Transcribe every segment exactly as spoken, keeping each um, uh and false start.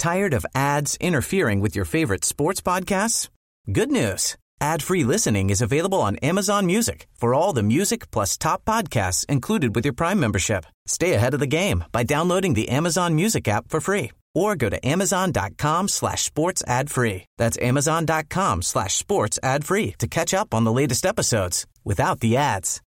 Tired of ads interfering with your favorite sports podcasts? Good news. Ad-free listening is available on Amazon Music for all the music plus top podcasts included with your Prime membership. Stay ahead of the game by downloading the Amazon Music app for free or go to amazon.com slash sports ad free. That's amazon.com slash sports ad free to catch up on the latest episodes without the ads.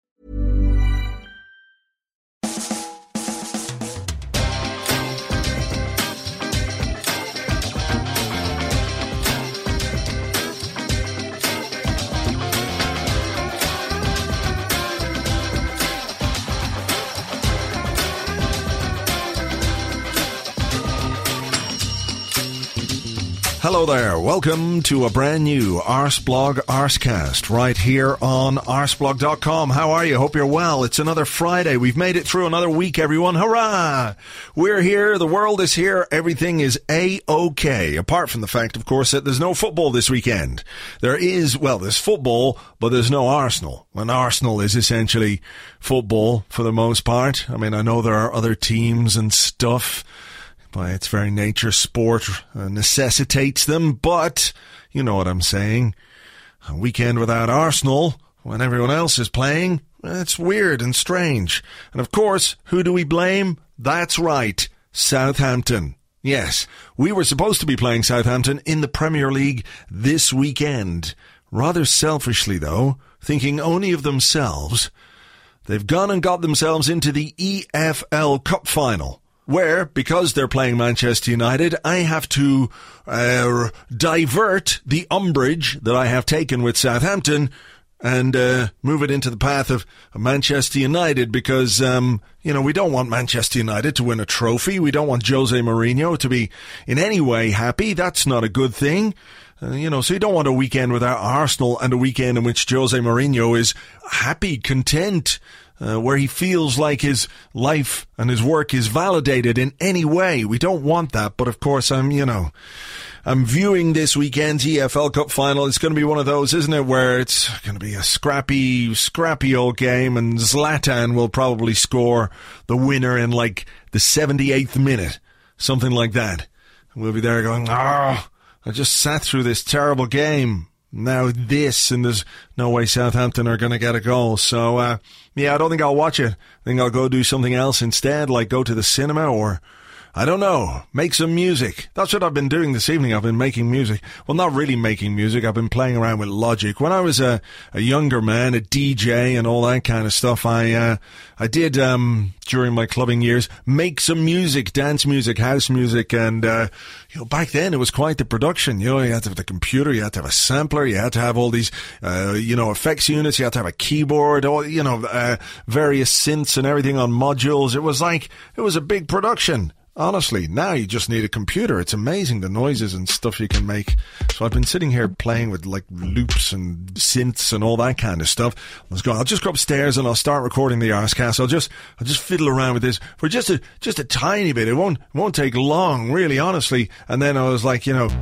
Hello there, welcome to a brand new Arsblog Arscast right here on arsblog dot com. How are you? Hope you're well. It's another Friday. We've made it through another week, everyone. Hurrah! We're here, the world is here, everything is A-OK. Apart from the fact, of course, that there's no football this weekend. There is, well, there's football, but there's no Arsenal. And Arsenal is essentially football for the most part. I mean, I know there are other teams and stuff. By its very nature, sport uh, necessitates them, but you know what I'm saying. A weekend without Arsenal, when everyone else is playing, it's weird and strange. And of course, who do we blame? That's right, Southampton. Yes, we were supposed to be playing Southampton in the Premier League this weekend. Rather selfishly, though, thinking only of themselves, they've gone and got themselves into the E F L Cup final, where, because they're playing Manchester United, I have to uh, divert the umbrage that I have taken with Southampton and uh, move it into the path of Manchester United because, um, you know, we don't want Manchester United to win a trophy. We don't want Jose Mourinho to be in any way happy. That's not a good thing. Uh, you know, so you don't want a weekend without Arsenal and a weekend in which Jose Mourinho is happy, content, Uh, where he feels like his life and his work is validated in any way. We don't want that, but of course I'm, you know, I'm viewing this weekend's E F L Cup final. It's going to be one of those, isn't it, where it's going to be a scrappy, scrappy old game and Zlatan will probably score the winner in like the seventy-eighth minute, something like that. And we'll be there going, oh, I just sat through this terrible game. Now this, and there's no way Southampton are going to get a goal. So, uh, yeah, I don't think I'll watch it. I think I'll go do something else instead, like go to the cinema or, I don't know, make some music. That's what I've been doing this evening. I've been making music. Well, not really making music. I've been playing around with Logic. When I was a, a younger man, a D J and all that kind of stuff, I uh, I did, um, during my clubbing years, make some music, dance music, house music, and, uh, you know, back then it was quite the production. You know, you had to have the computer, you had to have a sampler, you had to have all these, uh, you know, effects units, you had to have a keyboard, all, you know, uh, various synths and everything on modules. It was like, it was a big production. Honestly, now you just need a computer. It's amazing the noises and stuff you can make. So I've been sitting here playing with like loops and synths and all that kind of stuff. Let's go. I'll just go upstairs and I'll start recording the Arscast. I'll just, I'll just fiddle around with this for just a, just a tiny bit. It won't, it won't take long, really, honestly. And then I was like, you know,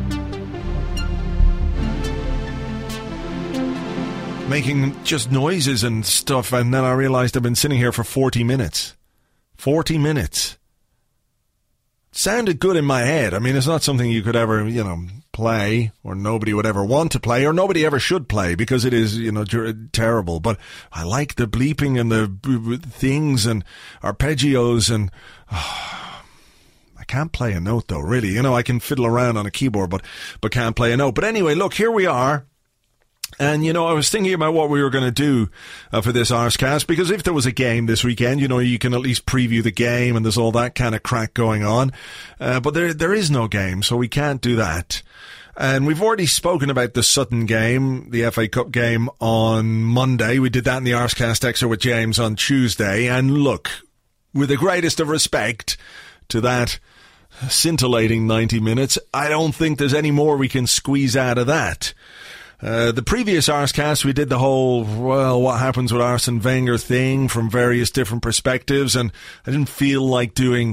making just noises and stuff. And then I realized I've been sitting here for forty minutes. forty minutes. Sounded good in my head. I mean, it's not something you could ever, you know, play, or nobody would ever want to play, or nobody ever should play, because it is, you know, terrible. But I like the bleeping and the b- b- things and arpeggios, and oh, I can't play a note though, really. You know, I can fiddle around on a keyboard, but but can't play a note. But anyway, look, here we are. And, you know, I was thinking about what we were going to do uh, for this Arscast, because if there was a game this weekend, you know, you can at least preview the game and there's all that kind of crack going on. Uh, but there there is no game, so we can't do that. And we've already spoken about the Sutton game, the F A Cup game, on Monday. We did that in the Arscast Extra with James on Tuesday. And look, with the greatest of respect to that scintillating ninety minutes, I don't think there's any more we can squeeze out of that. Uh, the previous Arscast, we did the whole, well, what happens with Arsene Wenger thing from various different perspectives, and I didn't feel like doing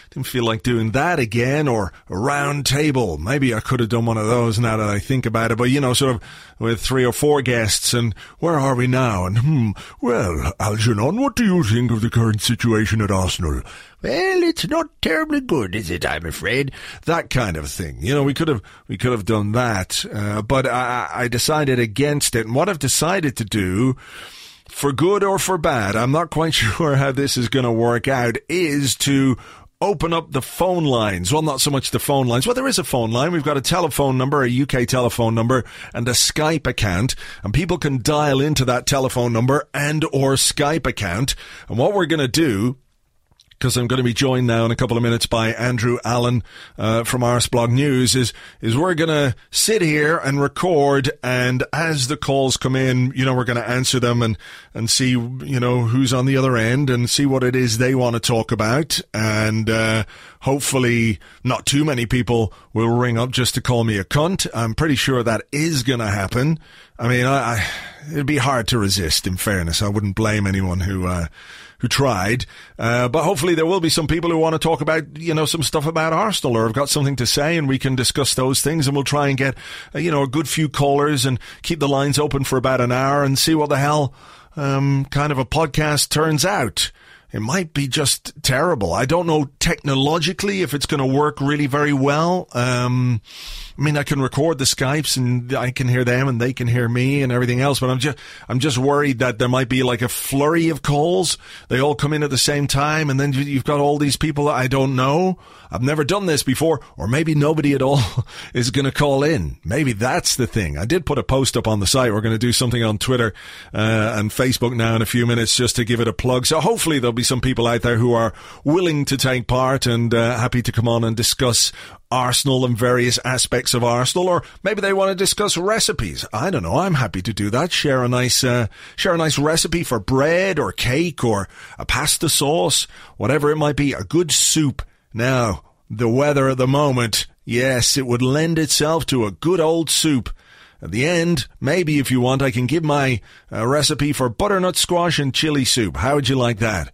didn't feel like doing that again. Or a round table. Maybe I could have done one of those now that I think about it. But, you know, sort of with three or four guests, and where are we now? And, hmm, well, Algernon, what do you think of the current situation at Arsenal? Well, it's not terribly good, is it, I'm afraid? That kind of thing. You know, we could have we could have done that, uh, but I, I decided against it. And what I've decided to do, for good or for bad, I'm not quite sure how this is going to work out, is to open up the phone lines. Well, not so much the phone lines. Well, there is a phone line. We've got a telephone number, a U K telephone number, and a Skype account. And people can dial into that telephone number and or Skype account. And what we're going to do, because I'm going to be joined now in a couple of minutes by Andrew Allen uh, from Arsblog News, is is we're going to sit here and record, and as the calls come in, you know, we're going to answer them and, and see, you know, who's on the other end and see what it is they want to talk about. And uh, hopefully not too many people will ring up just to call me a cunt. I'm pretty sure that is going to happen. I mean, I, I, it'd be hard to resist, in fairness. I wouldn't blame anyone who... Uh, who tried, uh, but hopefully there will be some people who want to talk about, you know, some stuff about Arsenal, or have got something to say, and we can discuss those things, and we'll try and get, uh, you know, a good few callers and keep the lines open for about an hour and see what the hell um, kind of a podcast turns out. It might be just terrible. I don't know technologically if it's going to work really very well. Um, I mean, I can record the Skypes and I can hear them and they can hear me and everything else, but I'm just, I'm just worried that there might be like a flurry of calls. They all come in at the same time, and then you've got all these people that I don't know. I've never done this before, or maybe nobody at all is going to call in. Maybe that's the thing. I did put a post up on the site. We're going to do something on Twitter uh, and Facebook now in a few minutes just to give it a plug. So hopefully there'll be some people out there who are willing to take part and uh, happy to come on and discuss Arsenal and various aspects of Arsenal, or maybe they want to discuss recipes. I don't know. I'm happy to do that. Share a nice, uh, share a nice recipe for bread or cake or a pasta sauce, whatever it might be. A good soup. Now, the weather at the moment, yes, it would lend itself to a good old soup. At the end, maybe if you want, I can give my uh, recipe for butternut squash and chili soup. How would you like that?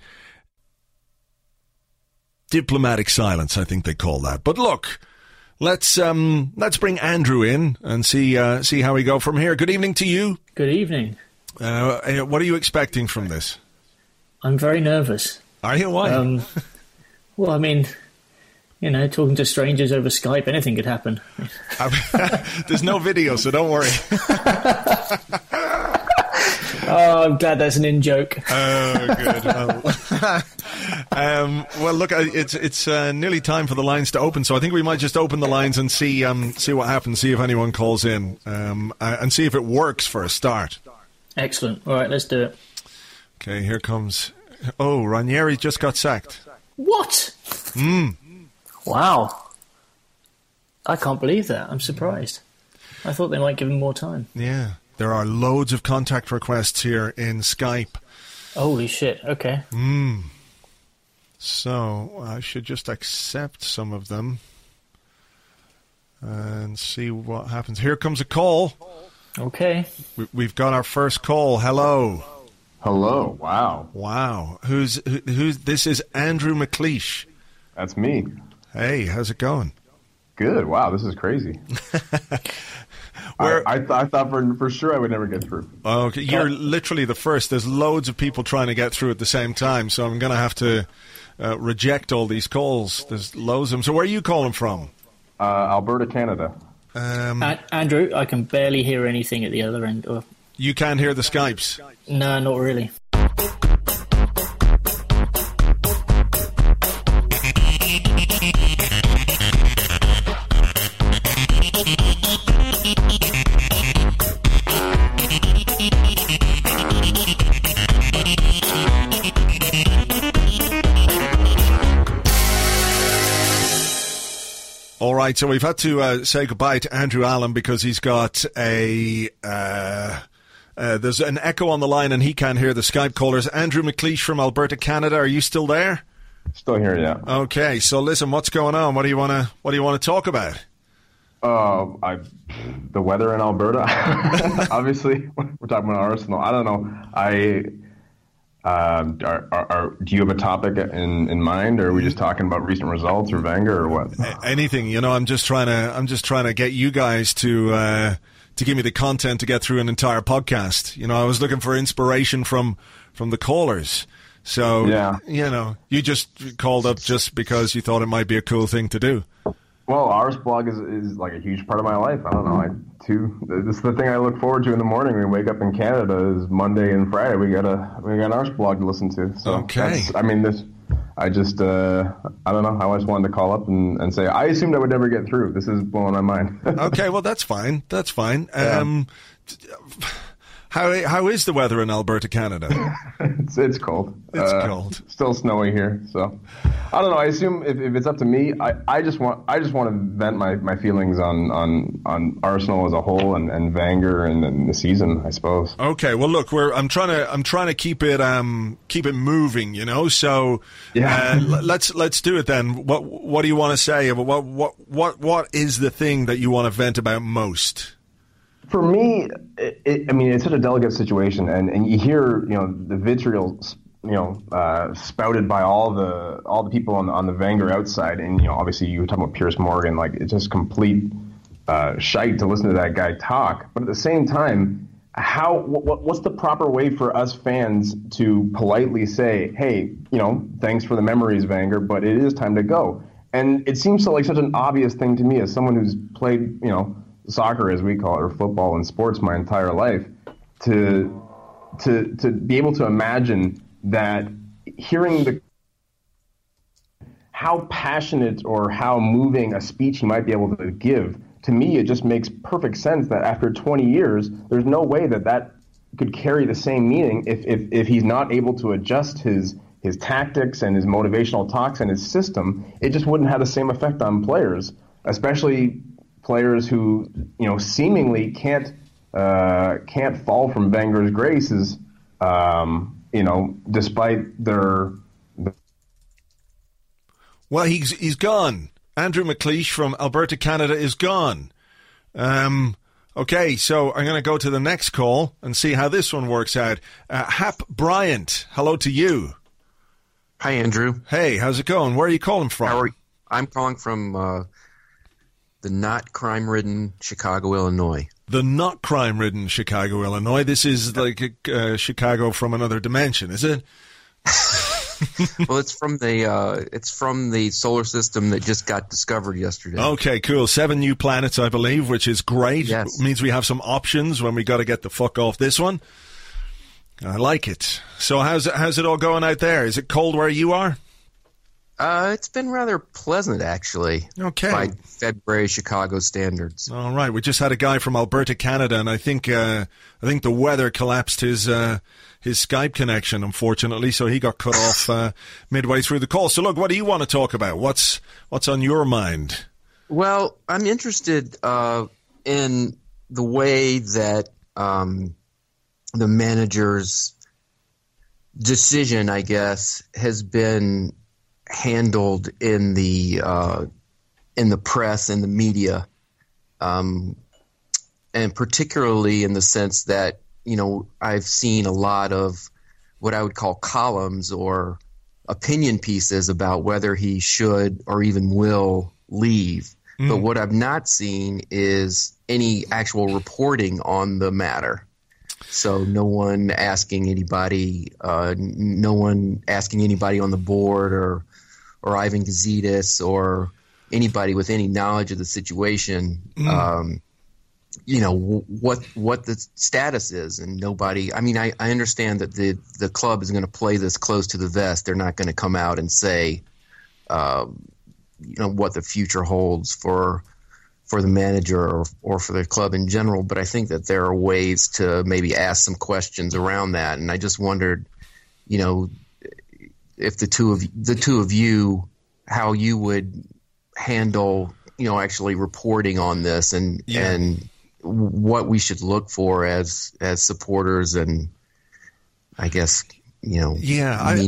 Diplomatic silence, I think they call that. But look, let's um, let's bring Andrew in and see uh, see how we go from here. Good evening to you. Good evening. Uh, what are you expecting from this? I'm very nervous. Are you? Why? Um, well, I mean, you know, talking to strangers over Skype, anything could happen. There's no video, so don't worry. Oh, I'm glad that's an in-joke. Oh, good. Well, um, well, look, it's it's uh, nearly time for the lines to open, so I think we might just open the lines and see um, see what happens, see if anyone calls in, um, and see if it works for a start. Excellent. All right, let's do it. Okay, here comes... Oh, Ranieri just got sacked. What? Mm. Wow. I can't believe that. I'm surprised. I thought they might give him more time. Yeah. There are loads of contact requests here in Skype. Holy shit, okay. Mm. So, I should just accept some of them and see what happens. Here comes a call. Okay. We, we've got our first call. Hello. Hello. Wow. Wow. Who's who, who's this? Is Andrew McLeish. That's me. Hey, how's it going? Good. Wow, this is crazy. Where, I, I, th- I thought for for sure I would never get through. Okay, you're literally the first. There's loads of people trying to get through at the same time, so I'm going to have to uh, reject all these calls. There's loads of them. So where are you calling from? Uh, Alberta, Canada. Um, uh, Andrew, I can barely hear anything at the other end. Or... You can't hear the Skypes? No, not really. All right, so we've had to uh, say goodbye to Andrew Allen because he's got a... Uh, uh, there's an echo on the line and he can't hear the Skype callers. Andrew McLeish from Alberta, Canada. Are you still there? Still here, yeah. Okay, so listen, what's going on? What do you want to What do you want to talk about? Uh, I, the weather in Alberta. Obviously, we're talking about Arsenal. I don't know. I Um, are, are, are, do you have a topic in, in mind, or are we just talking about recent results or Wenger or what? Anything, you know. I'm just trying to. I'm just trying to get you guys to uh, to give me the content to get through an entire podcast. You know, I was looking for inspiration from from the callers. So yeah. you know, you just called up just because you thought it might be a cool thing to do. Well, Arsblog is, is like a huge part of my life. I don't know. I too. This is the thing I look forward to in the morning. We wake up in Canada is Monday and Friday. We got a we got an Arsblog to listen to. So okay. I mean, this. I just uh, I don't know. I just wanted to call up and, and say I assumed I would never get through. This is blowing my mind. Okay, well that's fine. That's fine. Um, yeah. How how is the weather in Alberta, Canada? it's it's cold. It's uh, cold. Still snowy here, so I don't know. I assume if, if it's up to me, I, I just want I just want to vent my, my feelings on, on, on Arsenal as a whole and, and Wenger and, and the season, I suppose. Okay, well look, we're I'm trying to I'm trying to keep it um keep it moving, you know. So yeah, uh, let's let's do it then. What what do you want to say? What what what what is the thing that you want to vent about most? For me, it, it, I mean, it's such a delicate situation, and, and you hear, you know, the vitriol, you know, uh, spouted by all the all the people on the, on the Wenger outside, and you know, obviously you were talking about Piers Morgan, like it's just complete uh, shite to listen to that guy talk. But at the same time, how what, what's the proper way for us fans to politely say, hey, you know, thanks for the memories, Wenger, but it is time to go? And it seems so like such an obvious thing to me as someone who's played, you know, soccer, as we call it, or football and sports my entire life, to to to be able to imagine that hearing the how passionate or how moving a speech he might be able to give, to me it just makes perfect sense that after twenty years, there's no way that that could carry the same meaning if if, if he's not able to adjust his his tactics and his motivational talks and his system. It just wouldn't have the same effect on players, especially players who, you know, seemingly can't uh, can't fall from Wenger's graces, um, you know, despite their. Well, he's he's gone. Andrew McLeish from Alberta, Canada, is gone. Um, okay, so I'm going to go to the next call and see how this one works out. Uh, Hap Bryant, hello to you. Hi, Andrew. Hey, how's it going? Where are you calling from? How are you? I'm calling from. Uh, The not crime-ridden Chicago, Illinois. The not crime-ridden Chicago, Illinois. This is like uh, Chicago from another dimension, is it? Well, it's from the uh, it's from the solar system that just got discovered yesterday. Okay, cool. Seven new planets, I believe, which is great. Yes. It means we have some options when we got to get the fuck off this one. I like it. So how's it, how's it all going out there? Is it cold where you are? Uh, it's been rather pleasant, actually. Okay. By February Chicago standards. All right. We just had a guy from Alberta, Canada, and I think uh, I think the weather collapsed his uh, his Skype connection, unfortunately, so he got cut off uh, midway through the call. So, look, what do you want to talk about? What's what's on your mind? Well, I'm interested uh, in the way that um, the manager's decision, I guess, has been handled in the uh, in the press and the media, um, and particularly in the sense that, you know, I've seen a lot of what I would call columns or opinion pieces about whether he should or even will leave. Mm. But what I've not seen is any actual reporting on the matter. So no one asking anybody, uh, no one asking anybody on the board or or Ivan Gazidis or anybody with any knowledge of the situation, mm. um, you know, w- what what the status is. And nobody – I mean, I, I understand that the, the club is going to play this close to the vest. They're not going to come out and say, uh, you know, what the future holds for for the manager or, or for the club in general. But I think that there are ways to maybe ask some questions around that. And I just wondered, you know, if the two of the two of you, how you would handle, you know, actually reporting on this and yeah. and what we should look for as as supporters and I guess, you know, yeah, media. I,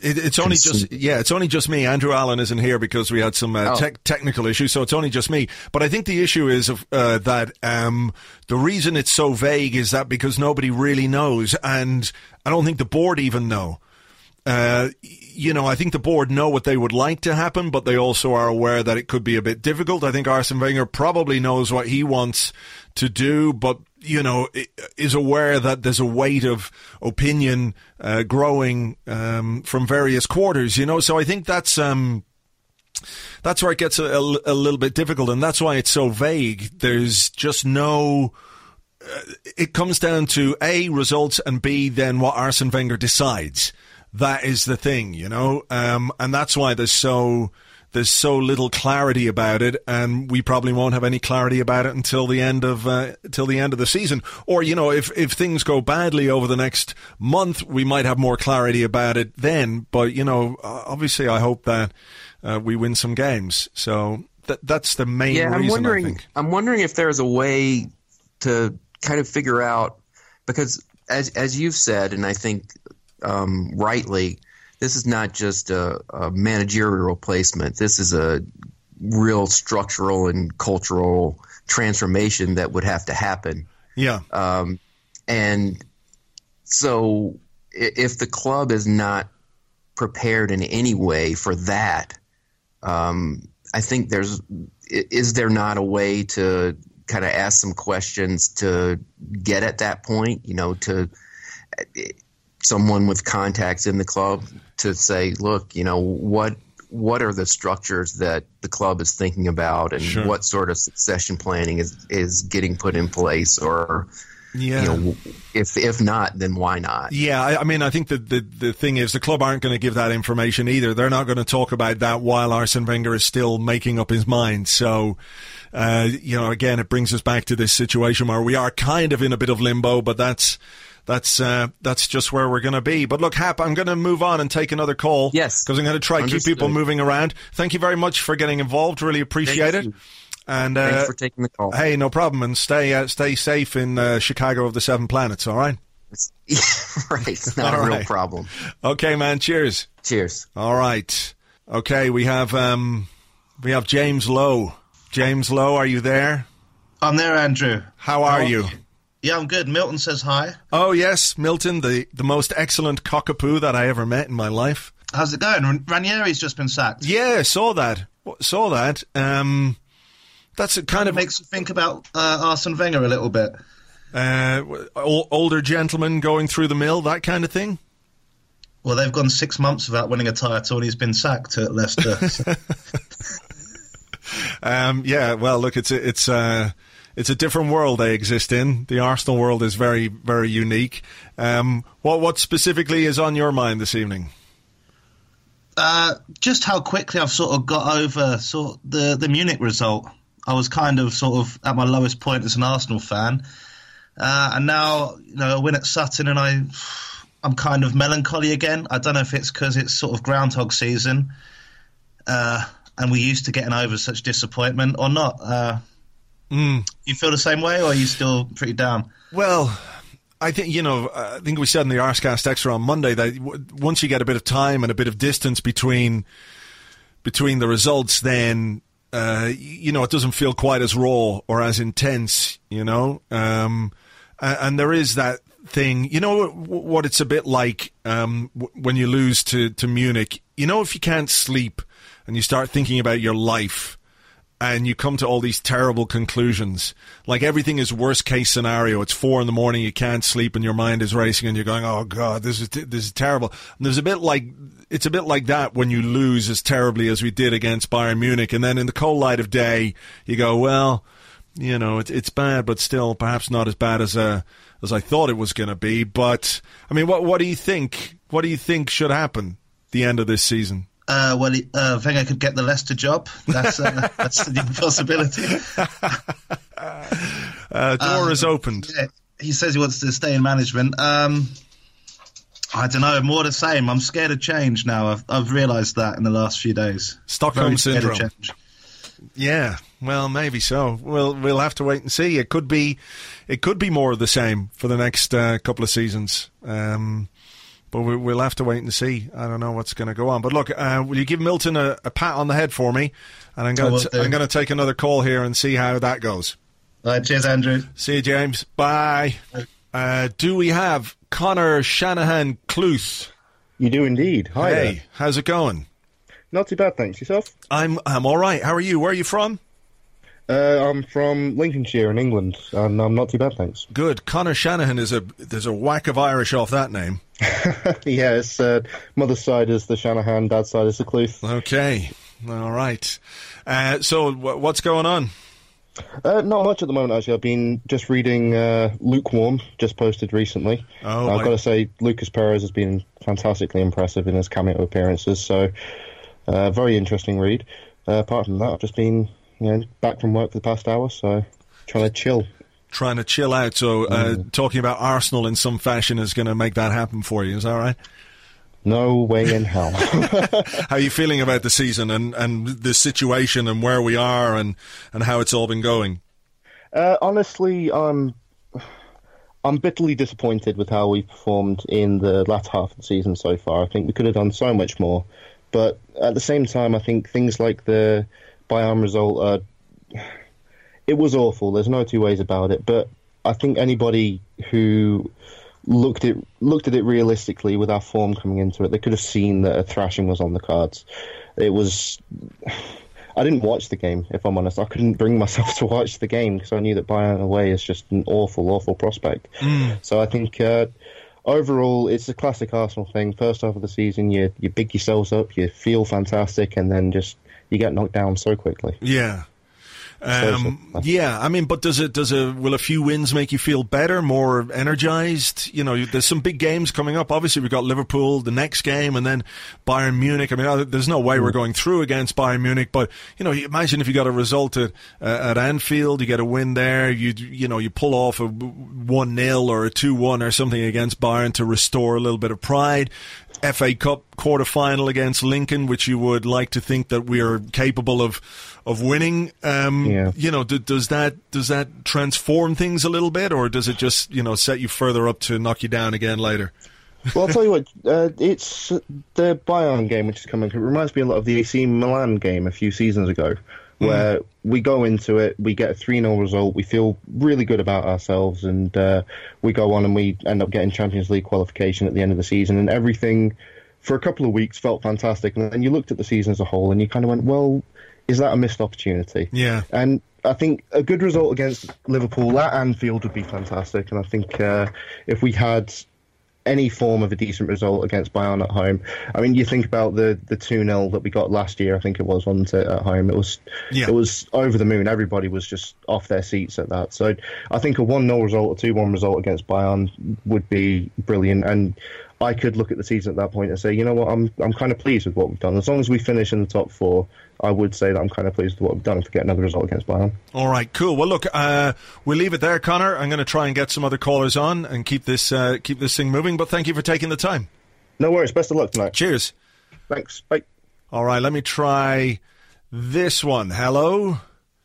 It, it's only just, yeah, it's only just me. Andrew Allen isn't here because we had some uh, oh. te- technical issues, so it's only just me. But I think the issue is uh, that um, the reason it's so vague is that because nobody really knows, and I don't think the board even know. Uh, you know, I think the board know what they would like to happen, but they also are aware that it could be a bit difficult. I think Arsene Wenger probably knows what he wants to do, but, you know, is aware that there's a weight of opinion uh, growing um, from various quarters, you know. So I think that's um, that's where it gets a, a, a little bit difficult, and that's why it's so vague. There's just no... Uh, it comes down to A, results, and B, then what Arsene Wenger decides. That is the thing, you know, um, and that's why there's so there's so little clarity about it, and we probably won't have any clarity about it until the end of uh, till the end of the season. Or, you know, if if things go badly over the next month, we might have more clarity about it then. But, you know, obviously, I hope that uh, we win some games. So th- that's the main yeah, reason. I'm wondering. I think. I'm wondering if there's a way to kind of figure out, because as as you've said, and I think. Um, rightly, this is not just a, a managerial replacement. This is a real structural and cultural transformation that would have to happen. Yeah. Um, and so if the club is not prepared in any way for that, um, I think there's – is there not a way to kind of ask some questions to get at that point, you know, to – someone with contacts in the club to say, look, you know, what what are the structures that the club is thinking about, and sure. what sort of succession planning is, is getting put in place, or yeah. you know, if if not, then why not? Yeah, I, I mean, I think the, the the thing is the club aren't going to give that information either. They're not going to talk about that while Arsene Wenger is still making up his mind. So, uh, you know, again, it brings us back to this situation where we are kind of in a bit of limbo, but that's That's uh, that's just where we're going to be. But look, Hap, I'm going to move on and take another call. Yes. Because I'm going to try to keep people moving around. Thank you very much for getting involved. Really appreciate Thank it. you. And uh, Thanks for taking the call. Hey, no problem. And stay uh, stay safe in uh, Chicago of the Seven Planets, all right? Yeah, right. It's not all a right. real problem. Okay, man. Cheers. Cheers. All right. Okay, we have um, we have James Lowe. James Lowe, are you there? I'm there, Andrew. How are How you? are you? Yeah, I'm good. Milton says hi. Oh, yes, Milton, the, the most excellent cockapoo that I ever met in my life. How's it going? Ranieri's just been sacked. Yeah, saw that. Saw that. Um, that's a kind it of... makes you think about uh, Arsene Wenger a little bit. Uh, older gentleman going through the mill, that kind of thing? Well, they've gone six months without winning a title, and he's been sacked at Leicester. So. um, yeah, well, look, it's a, it's uh, it's a different world they exist in. The Arsenal world is very, very unique. Um, what what specifically is on your mind this evening? Uh, just how quickly I've sort of got over sort of the the Munich result. I was kind of sort of at my lowest point as an Arsenal fan, uh, and now you know a win at Sutton, and I I'm kind of melancholy again. I don't know if it's because it's sort of Groundhog season, uh, and we're used to getting over such disappointment or not. Uh, mm. You feel the same way, or are you still pretty down? Well, I think, you know, I think we said in the Arscast Extra on Monday that w- once you get a bit of time and a bit of distance between between the results, then, uh, you know, it doesn't feel quite as raw or as intense, you know. Um, and, and there is that thing, you know, w- what it's a bit like um, w- when you lose to, to Munich. You know, if you can't sleep and you start thinking about your life, and you come to all these terrible conclusions. Like everything is worst case scenario. It's four in the morning, you can't sleep, and your mind is racing, and you're going, "Oh God, this is t- this is terrible." And there's a bit like it's a bit like that when you lose as terribly as we did against Bayern Munich, and then in the cold light of day, you go, "Well, you know, it's it's bad, but still, perhaps not as bad as uh, as I thought it was going to be." But I mean, what what do you think? What do you think should happen at the end of this season? Uh, well, uh, Wenger could get the Leicester job. That's uh, that's the possibility. uh, door um, is opened. Yeah, he says he wants to stay in management. Um, I don't know. More the same. I'm scared of change now. I've I've realised that in the last few days. Stockholm syndrome. Yeah, well, maybe so. We'll we'll have to wait and see. It could be, it could be more of the same for the next uh, couple of seasons. Um, but we, we'll have to wait and see. I don't know what's going to go on. But look, uh, will you give Milton a, a pat on the head for me? And I'm going to I'm going to take another call here and see how that goes. All right, cheers, Andrew. See you, James. Bye. Uh, do we have Conor Shanahan Cluth? You do indeed. Hi Hey, there. how's it going? Not too bad, thanks. Yourself? I'm I'm all right. How are you? Where are you from? Uh, I'm from Lincolnshire in England, and I'm not too bad, thanks. Good. Conor Shanahan is a there's a whack of Irish off that name. Yeah, it's uh, mother's side is the Shanahan, dad's side is the Cluth. Okay. All right. Uh, so w- what's going on? Uh, not much at the moment, actually. I've been just reading uh, Lukewarm, just posted recently. Oh, I've my- got to say, Lucas Perez has been fantastically impressive in his cameo appearances, so uh, very interesting read. Uh, apart from that, I've just been you know, back from work for the past hour, so trying to chill. Trying to chill out. So uh, Mm. talking about Arsenal in some fashion is going to make that happen for you. Is that right? No way in hell. How are you feeling about the season and, and the situation and where we are and, and how it's all been going? Uh, honestly, I'm I'm bitterly disappointed with how we performed in the latter half of the season so far. I think we could have done so much more, but at the same time, I think things like the Bayern result, uh, it was awful. There's no two ways about it. But I think anybody who looked at looked at it realistically with our form coming into it, they could have seen that a thrashing was on the cards. It was. I didn't watch the game, if I'm honest. I couldn't bring myself to watch the game because I knew that Bayern away is just an awful, awful prospect. Mm. So I think uh, overall, it's a classic Arsenal thing. First half of the season, you you big yourselves up, you feel fantastic, and then just you get knocked down so quickly. Yeah. Um, yeah, I mean, but does it, does a, will a few wins make you feel better, more energized? You know, there's some big games coming up. Obviously, we've got Liverpool, the next game, and then Bayern Munich. I mean, there's no way we're going through against Bayern Munich, but, you know, imagine if you got a result at, uh, at Anfield, you get a win there, you, you know, you pull off a one nil or a two one or something against Bayern to restore a little bit of pride. F A Cup quarter-final against Lincoln, which you would like to think that we are capable of of winning. Um, Yeah. You know, do, does that does that transform things a little bit, or does it just you know set you further up to knock you down again later? Well, I'll tell you what, uh, it's the Bayern game which is coming. It reminds me a lot of the A C Milan game a few seasons ago, where mm. we go into it, we get a three nil result, we feel really good about ourselves, and uh, we go on and we end up getting Champions League qualification at the end of the season, and everything for a couple of weeks felt fantastic. And then you looked at the season as a whole, and you kind of went, well, is that a missed opportunity? Yeah. And I think a good result against Liverpool at Anfield would be fantastic, and I think uh, if we had any form of a decent result against Bayern at home. I mean, you think about the the two nil that we got last year, I think it was, wasn't it, at home? It was yeah. it was over the moon. Everybody was just off their seats at that. So I think a one nil result, a two one result against Bayern would be brilliant. And I could look at the season at that point and say, you know what, I'm I'm kind of pleased with what we've done. As long as we finish in the top four, I would say that I'm kind of pleased with what we've done if we get another result against Bayern. All right, cool. Well, look, uh, we'll leave it there, Conor. I'm going to try and get some other callers on and keep this uh, keep this thing moving. But thank you for taking the time. No worries. Best of luck tonight. Cheers. Thanks. Bye. All right, let me try this one. Hello.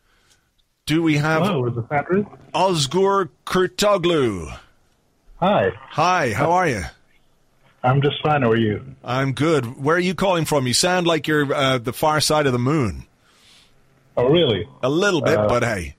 Do we have Hello, is this Andrew? Ozgur Kurtoglu? Hi. Hi, how are you? I'm just fine. How are you? I'm good. Where are you calling from? You sound like you're uh, the far side of the moon. Oh, really? A little bit, uh, but hey.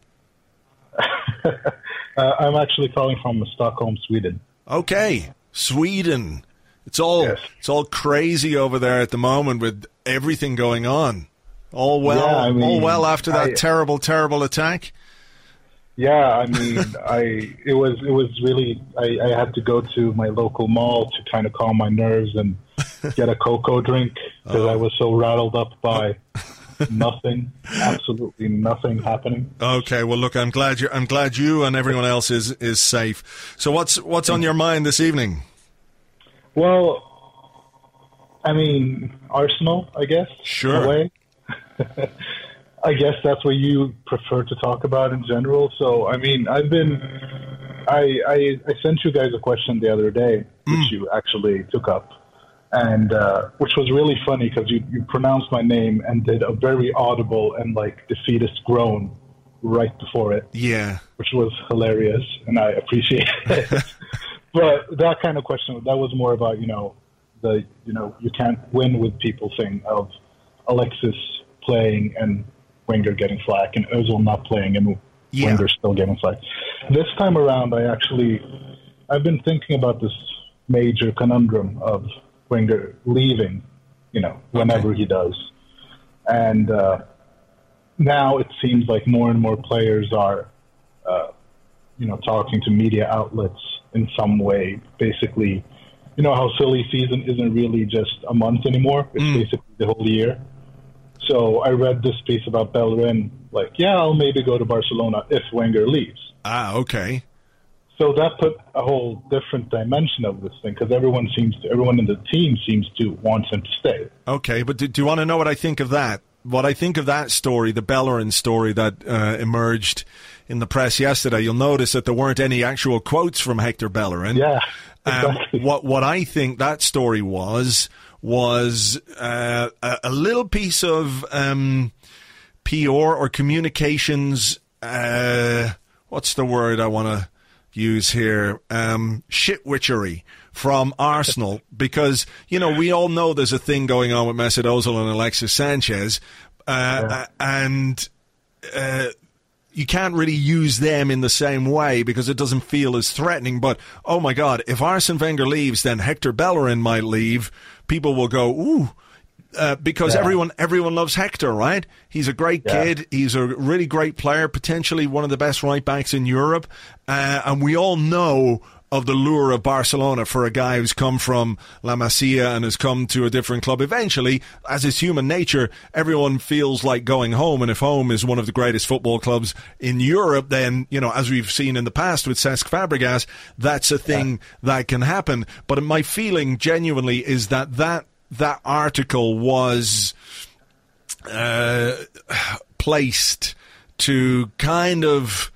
uh, I'm actually calling from Stockholm, Sweden. Okay, Sweden. It's all yes. it's all crazy over there at the moment with everything going on. All well, yeah, I mean, all well after that I, terrible, terrible attack. Yeah, I mean, I it was it was really I, I had to go to my local mall to kind of calm my nerves and get a cocoa drink because oh. I was so rattled up by nothing, absolutely nothing happening. Okay, well, look, I'm glad you I'm glad you and everyone else is is safe. So, what's what's on your mind this evening? Well, I mean, Arsenal, I guess. Sure. In a way. I guess that's what you prefer to talk about in general. So, I mean, I've been, I, I, I sent you guys a question the other day, which mm. you actually took up, and uh, which was really funny because you, you pronounced my name and did a very audible and like defeatist groan right before it. Yeah. Which was hilarious, and I appreciate it. But that kind of question, that was more about, you know, the, you know, you can't win with people thing of Alexis playing and Wenger getting flack and Ozil not playing and yeah. Wenger still getting flack. This time around, I actually, I've been thinking about this major conundrum of Wenger leaving, you know, whenever okay. he does. And uh, now it seems like more and more players are, uh, you know, talking to media outlets in some way. Basically, you know how silly season isn't really just a month anymore. It's mm. basically the whole year. So I read this piece about Bellerin, like, yeah, I'll maybe go to Barcelona if Wenger leaves. Ah, okay. So that put a whole different dimension of this thing, because everyone seems to, everyone in the team seems to want him to stay. Okay, but do, do you want to know what I think of that? What I think of that story, the Bellerin story that uh, emerged in the press yesterday, you'll notice that there weren't any actual quotes from Hector Bellerin. Yeah, exactly. Um, what, what I think that story was, was uh, a, a little piece of um, P R or communications, uh, what's the word I want to use here, um, shitwitchery from Arsenal, because, you know, we all know there's a thing going on with Mesut Ozil and Alexis Sanchez, uh, yeah. and uh, you can't really use them in the same way because it doesn't feel as threatening. But, oh my God, if Arsene Wenger leaves, then Hector Bellerin might leave. People will go, ooh, uh, because yeah. everyone everyone loves Hector, right? He's a great yeah. kid. He's a really great player, potentially one of the best right backs in Europe. Uh, and we all know of the lure of Barcelona for a guy who's come from La Masia and has come to a different club. Eventually, as is human nature, everyone feels like going home, and if home is one of the greatest football clubs in Europe, then, you know, as we've seen in the past with Cesc Fabregas, that's a thing yeah. that can happen. But my feeling genuinely is that that, that article was uh, placed to kind of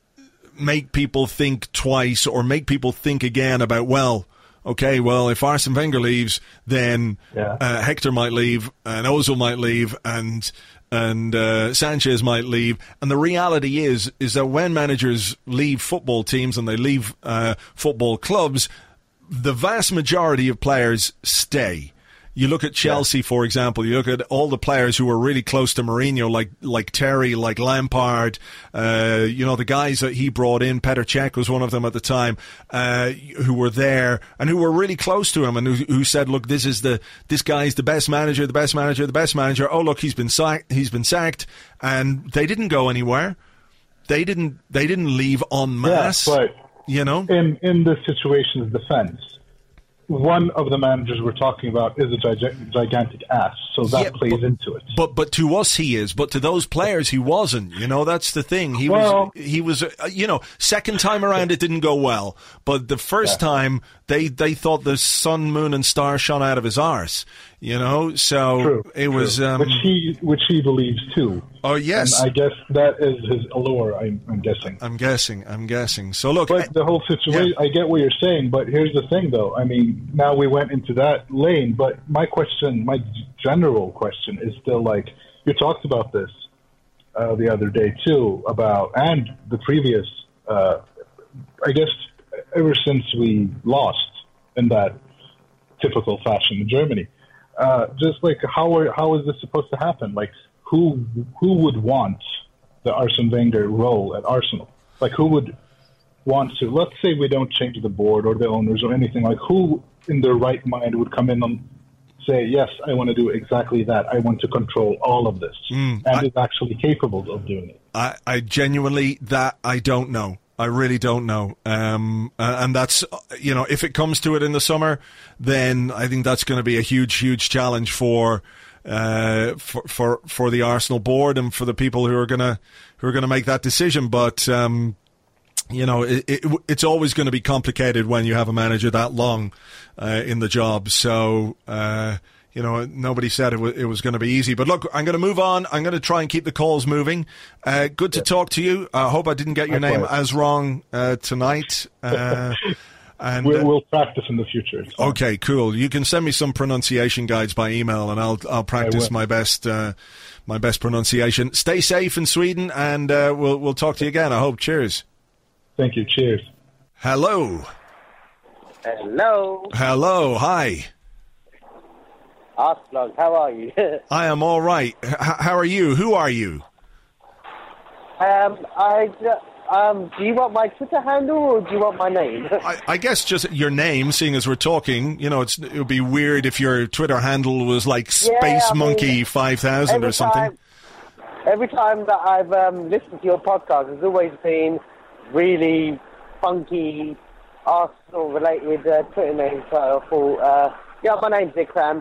make people think twice or make people think again about, well, okay, well, if Arsene Wenger leaves, then yeah. uh, Hector might leave, and Ozil might leave, and and uh, Sanchez might leave. And the reality is, is that when managers leave football teams and they leave uh, football clubs, the vast majority of players stay. You look at Chelsea, yeah. for example. You look at all the players who were really close to Mourinho, like like Terry, like Lampard. Uh, you know, the guys that he brought in. Petr Cech was one of them at the time, uh, who were there and who were really close to him, and who, who said, "Look, this is the this guy's the best manager, the best manager, the best manager." Oh, look, he's been sacked. He's been sacked, and they didn't go anywhere. They didn't. They didn't leave en masse. Yeah, but you know, in in this situation's defense, one of the managers we're talking about is a gig- gigantic ass, so that yeah, plays but, into it. But but to us he is, but to those players he wasn't. You know, that's the thing. He well, was he was uh, you know, second time around it didn't go well, but the first yeah. time they they thought the sun, moon, and stars shone out of his arse. You know, so true, it true. was um, which he which he believes too. Oh yes, and I guess that is his allure. I'm, I'm guessing. I'm guessing. I'm guessing. So look, but I, the whole situation. Yeah. I get what you're saying, but here's the thing, though. I mean, now we went into that lane, but my question, my general question, is still like you talked about this uh, the other day too, about and the previous. Uh, I guess ever since we lost in that typical fashion in Germany. Uh, just like how are, how is this supposed to happen? Like who who would want the Arsene Wenger role at Arsenal? Like who would want to? Let's say we don't change the board or the owners or anything. Like who in their right mind would come in and say, yes, I want to do exactly that. I want to control all of this, mm, and I, is actually capable of doing it. I, I genuinely that I don't know. I really don't know. Um, and that's, you know, if it comes to it in the summer, then I think that's going to be a huge, huge challenge for, uh, for, for, for the Arsenal board and for the people who are going to, who are going to make that decision. But, um, you know, it, it, it's always going to be complicated when you have a manager that long, uh, in the job. So, uh, You know, nobody said it, w- it was going to be easy. But look, I'm going to move on. I'm going to try and keep the calls moving. Uh, good to yeah. talk to you. I uh, hope I didn't get your name as wrong uh, tonight. Uh, and we'll, we'll practice in the future. Okay, cool. You can send me some pronunciation guides by email, and I'll I'll practice my best uh, my best pronunciation. Stay safe in Sweden, and uh, we'll we'll talk to you again. I hope. Cheers. Thank you. Cheers. Hello. Hello. Hello, hi. Arsblog, how are you? I am all right. H- how are you? Who are you? um, I, um, do you want my Twitter handle or do you want my name? I, I guess just your name, seeing as we're talking. You know, it's, it would be weird if your Twitter handle was like Yeah, Space I mean, Monkey five thousand or something. Time, every time that I've um, listened to your podcast, it's always been really funky Arsenal-related uh, Twitter names. So I thought, uh, yeah, my name's Ikram.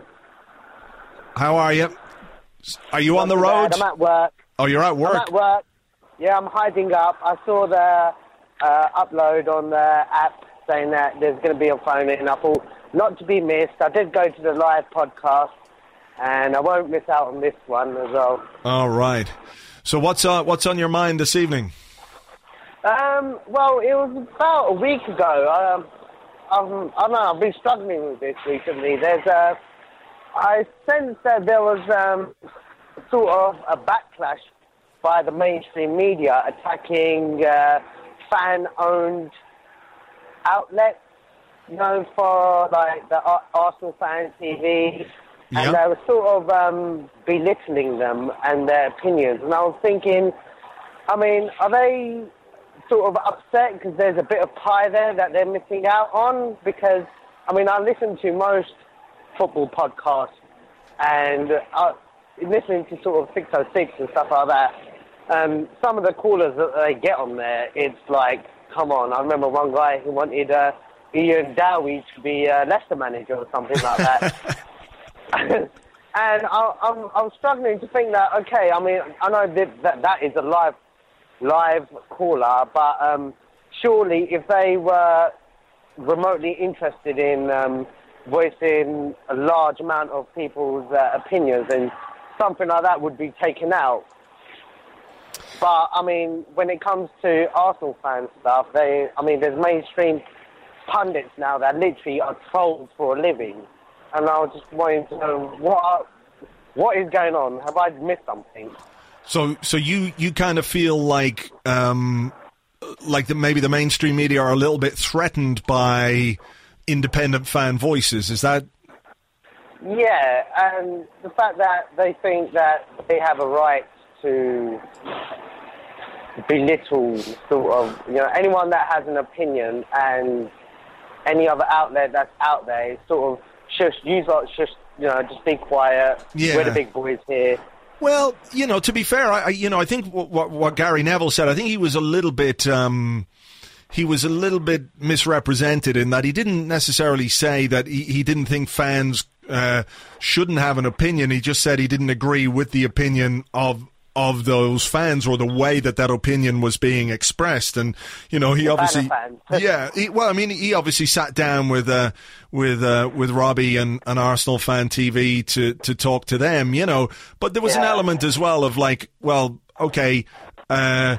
How are you? Are you Not on the too road? bad. I'm at work. Oh, you're at work? I'm at work. Yeah, I'm hiding up. I saw the uh, upload on the app saying that there's going to be a phone in. I thought, not to be missed. I did go to the live podcast, and I won't miss out on this one as well. All right. So what's uh, what's on your mind this evening? Um, well, it was about a week ago. Um, I'm, I don't know, I've been struggling with this recently. There's a, I sensed that there was um, sort of a backlash by the mainstream media attacking uh, fan-owned outlets, you know, for like the Ar- Arsenal Fan T V, and Yep. they were sort of um, belittling them and their opinions. And I was thinking, I mean, are they sort of upset because there's a bit of pie there that they're missing out on? Because, I mean, I listen to most football podcasts, and I, listening to sort of six oh six and stuff like that, um, some of the callers that they get on there, it's like, come on. I remember one guy who wanted uh, Ian Dowie to be a Leicester manager or something like that. And I, I'm, I'm struggling to think that, okay, I mean, I know that that, that is a live live caller, but um, surely if they were remotely interested in um, voicing a large amount of people's uh, opinions, then something like that would be taken out. But, I mean, when it comes to Arsenal fan stuff, they, I mean, there's mainstream pundits now that literally are trolls for a living. And I was just wanting to know, what, are, what is going on? Have I missed something? So, so you, you kind of feel like, um, like the, maybe the mainstream media are a little bit threatened by independent fan voices. Is that? Yeah, and the fact that they think that they have a right to belittle sort of, you know, anyone that has an opinion, and any other outlet that's out there is sort of shush, use like shush, you know, just be quiet. Yeah. We're the big boys here. Well, you know, to be fair, I, I you know, I think what, what, what Gary Neville said, I think he was a little bit, um, he was a little bit misrepresented in that he didn't necessarily say that he, he didn't think fans uh, shouldn't have an opinion. He just said he didn't agree with the opinion of of those fans or the way that that opinion was being expressed. And, you know, he The obviously, fan of fans. yeah, he, well, I mean, he obviously sat down with, uh, with, uh, with Robbie and, and Arsenal Fan T V to, to talk to them, you know, but there was an Yeah. element as well of like, well, okay, uh,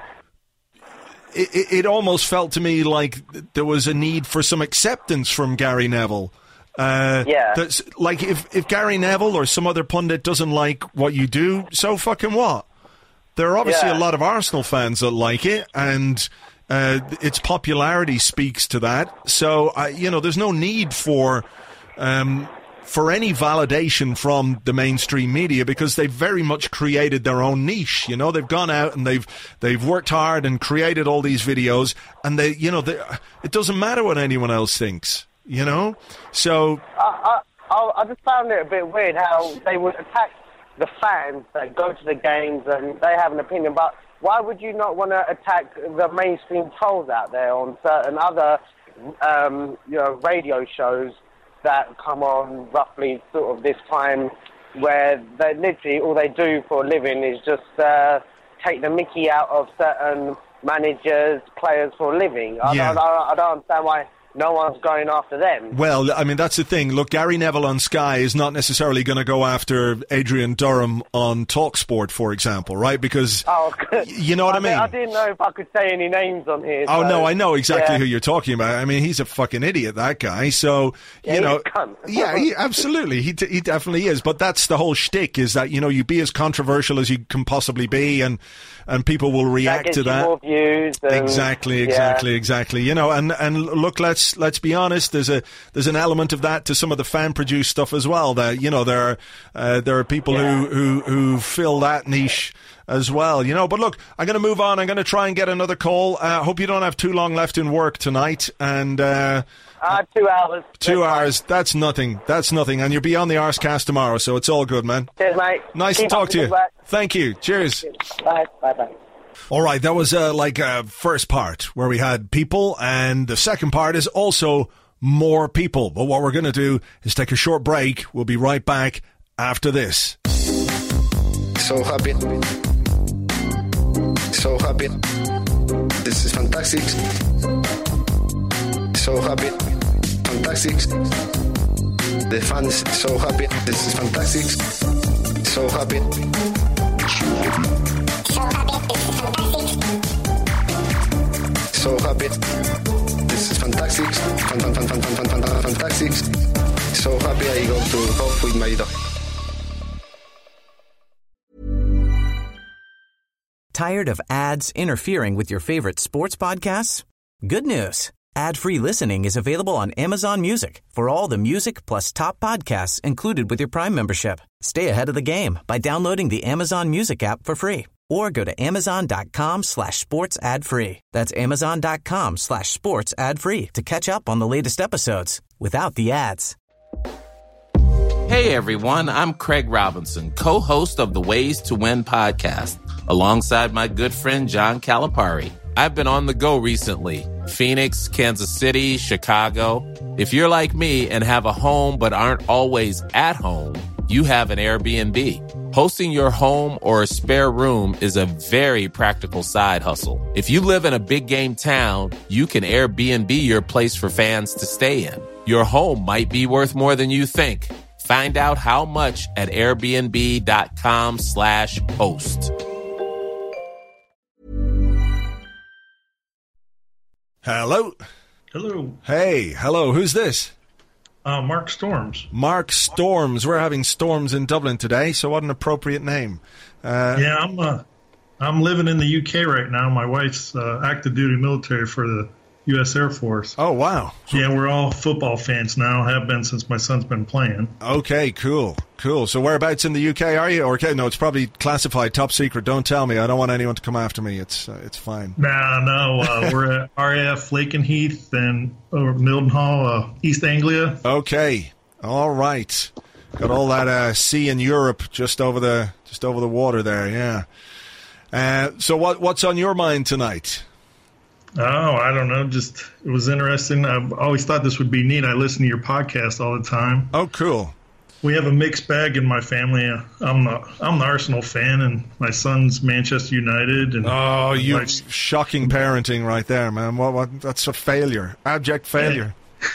it, it, it almost felt to me like there was a need for some acceptance from Gary Neville. Uh, Yeah. That's like if, if Gary Neville or some other pundit doesn't like what you do, so fucking what? There are obviously Yeah. a lot of Arsenal fans that like it, and uh, its popularity speaks to that. So, uh, you know, there's no need for um, for any validation from the mainstream media because they've very much created their own niche. You know, they've gone out and they've they've worked hard and created all these videos, and they, you know, they, it doesn't matter what anyone else thinks. You know, so I, I, I just found it a bit weird how they would attack the fans that go to the games and they have an opinion, but why would you not want to attack the mainstream trolls out there on certain other um, you know, radio shows that come on roughly sort of this time, where they literally all they do for a living is just uh, take the mickey out of certain managers, players for a living. I, Yeah. don't, I, I don't understand why no one's going after them. Well, I mean, that's the thing. Look, Gary Neville on Sky is not necessarily going to go after Adrian Durham on TalkSport, for example, right? Because, Oh, you know what I, I, mean? I didn't know if I could say any names on here. Oh, so, no, I know exactly yeah. who you're talking about. I mean, he's a fucking idiot, that guy. So, Yeah, you he's know, a cunt. yeah, he, absolutely. He, he definitely is. But that's the whole shtick, is that, you know, you be as controversial as you can possibly be, and, and people will That react gets to you that. more views. And, Exactly, yeah. exactly, exactly. You know, and, and look, let's let's let's be honest. There's a there's an element of that to some of the fan produced stuff as well. That you know there are uh, there are people yeah. who, who who fill that niche as well, you know. But look, I'm going to move on. I'm going to try and get another call. I uh, hope you don't have too long left in work tonight. And uh, uh two hours. Two That's hours. Fine. That's nothing. That's nothing. And you'll be on the Arsecast tomorrow, so it's all good, man. Cheers, mate. Nice Keep to talk to you. Back. Thank you. Cheers. Bye. Bye. Bye. All right, that was uh, like a first part where we had people, and the second part is also more people. But what we're going to do is take a short break. We'll be right back after this. So happy. So happy. This is fantastic. So happy. Fantastic. The fans so happy. This is fantastic. So happy. So happy. This is fantastic. Fan, fan, fan, fan, fan, fan, fan, fantastic. So happy I go to golf with my dog. Tired of ads interfering with your favorite sports podcasts? Good news. Ad-free listening is available on Amazon Music for all the music plus top podcasts included with your Prime membership. Stay ahead of the game by downloading the Amazon Music app for free or go to amazon.com slash sports ad free. That's amazon.com slash sports ad free to catch up on the latest episodes without the ads. Hey everyone, I'm Craig Robinson, co-host of the Ways to Win podcast, alongside my good friend John Calipari. I've been on the go recently. Phoenix, Kansas City, Chicago. If you're like me and have a home but aren't always at home, you have an Airbnb. Hosting your home or a spare room is a very practical side hustle. If you live in a big game town, you can Airbnb your place for fans to stay in. Your home might be worth more than you think. Find out how much at airbnb.com slash host. Hello. Hello. Hey, hello. Who's this? Uh, Mark Storms. Mark Storms. We're having storms in Dublin today, so what an appropriate name. Uh, yeah, I'm uh, I'm living in the U K right now. My wife's uh, active duty military for the U S Air Force. Oh, wow. Yeah, we're all football fans now, have been since my son's been playing. Okay, cool, cool. So whereabouts in the U K are you? Or, okay, no, it's probably classified, top secret. Don't tell me. I don't want anyone to come after me. It's uh, it's fine. Nah, no. Uh, we're at R A F Lakenheath and over Mildenhall, uh, East Anglia. Okay, all right. Got all that uh, sea in Europe just over the just over the water there, yeah. Uh, so what what's on your mind tonight? Oh, I don't know. Just it was interesting. I've always thought this would be neat. I listen to your podcast all the time. Oh, cool. We have a mixed bag in my family. I'm the I'm the Arsenal fan, and my son's Manchester United. And oh, you wife's... shocking parenting right there, man. What, what? That's a failure, abject failure.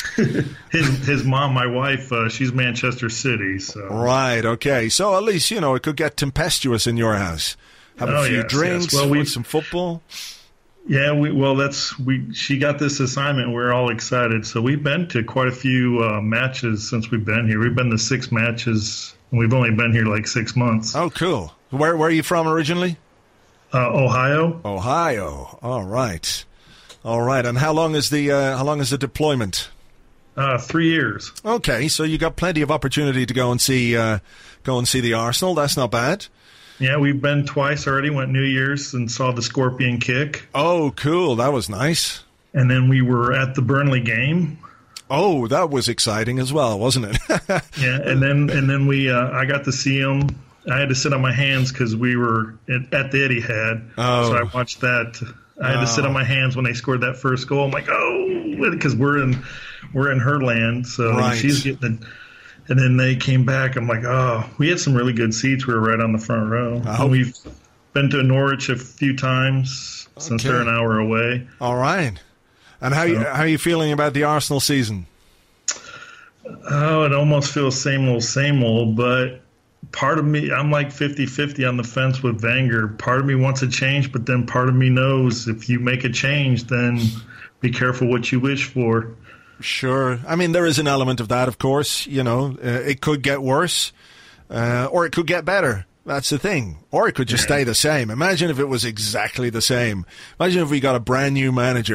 his his mom, my wife, uh, she's Manchester City. So right, okay. So at least you know it could get tempestuous in your house. Have a oh, few yes, drinks, yes. Well, watch some football. Yeah, we well, that's we. She got this assignment. We're all excited. So we've been to quite a few uh, matches since we've been here. We've been to six matches, and we've only been here like six months. Oh, cool. Where where are you from originally? Uh, Ohio. Ohio. All right, all right. And how long is the uh, how long is the deployment? Uh, three years. Okay, so you got plenty of opportunity to go and see uh, go and see the Arsenal. That's not bad. Yeah, we've been twice already. Went New Year's and saw the Scorpion kick. Oh, cool. That was nice. And then we were at the Burnley game. Oh, that was exciting as well, wasn't it? Yeah, and then and then we uh, I got to see them. I had to sit on my hands because we were at, at the Etihad. Oh. So I watched that. I had oh. to sit on my hands when they scored that first goal. I'm like, oh, because we're in we're in her land, so right. she's getting the. And then they came back. I'm like, oh, we had some really good seats. We were right on the front row. And we've been to Norwich a few times okay. since they're an hour away. All right. And how, so, you, how are you feeling about the Arsenal season? Oh, it almost feels same old, same old. But part of me, I'm like fifty-fifty on the fence with Wenger. Part of me wants a change, but then part of me knows if you make a change, then be careful what you wish for. Sure. I mean, there is an element of that, of course. You know, uh, it could get worse uh, or it could get better. That's the thing. Or it could just yeah. stay the same. Imagine if it was exactly the same. Imagine if we got a brand new manager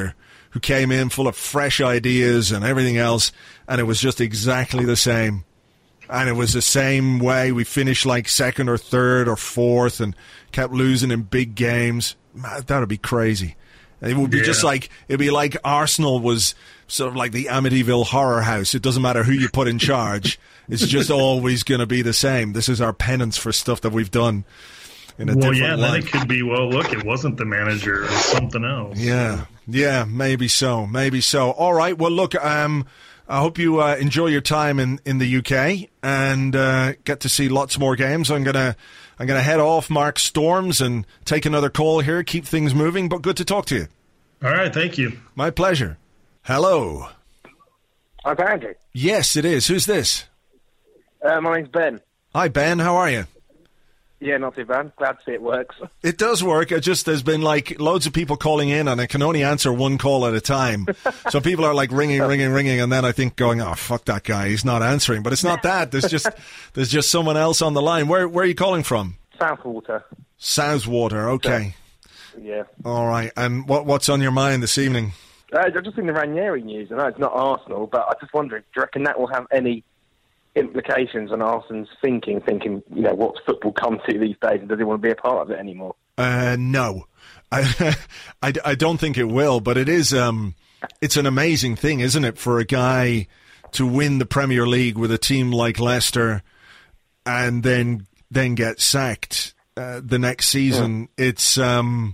who came in full of fresh ideas and everything else, and it was just exactly the same. And it was the same way. We finished like second or third or fourth and kept losing in big games. Man, that would be crazy. It would be yeah. just like, it'd be like Arsenal was sort of like the Amityville horror house. It doesn't matter who you put in charge. It's just always going to be the same. This is our penance for stuff that we've done in a well, different yeah, light. then it could be, well, look, it wasn't the manager. It was something else. Yeah, yeah, maybe so, maybe so. All right, well, look, um, I hope you uh, enjoy your time in, in the U K and uh, get to see lots more games. I'm gonna I'm gonna head off, Mark Storms, and take another call here. Keep things moving, but good to talk to you. All right, thank you. My pleasure. Hello. Hi, Andrew. Yes, it is. Who's this? Uh, my name's Ben. Hi, Ben. How are you? Yeah, not too bad. Glad to see it works. It does work. It just, there's been like loads of people calling in and I can only answer one call at a time. So people are like ringing, ringing, ringing. And then I think going, oh, fuck that guy. He's not answering. But it's not that. There's just, there's just someone else on the line. Where, where are you calling from? Southwater. Southwater. Okay. Yeah. All right. And what, what's on your mind this evening? Uh, I've just seen the Ranieri news. I know it's not Arsenal, but I just wonder, do you reckon that will have any implications on Arsenal's thinking, thinking, you know, what's football come to these days, and does he want to be a part of it anymore? Uh, no. I, I, I don't think it will, but it is, um, it's an amazing thing, isn't it, for a guy to win the Premier League with a team like Leicester and then, then get sacked, uh, the next season. Yeah. It's, um,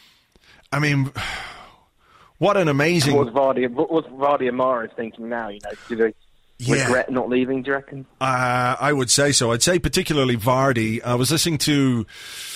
I mean, what an amazing... What's Vardy, what's Vardy and Mahrez thinking now, you know, do they... Yeah. Regret not leaving, do you reckon? Uh, I would say so. I'd say particularly Vardy. I was listening to,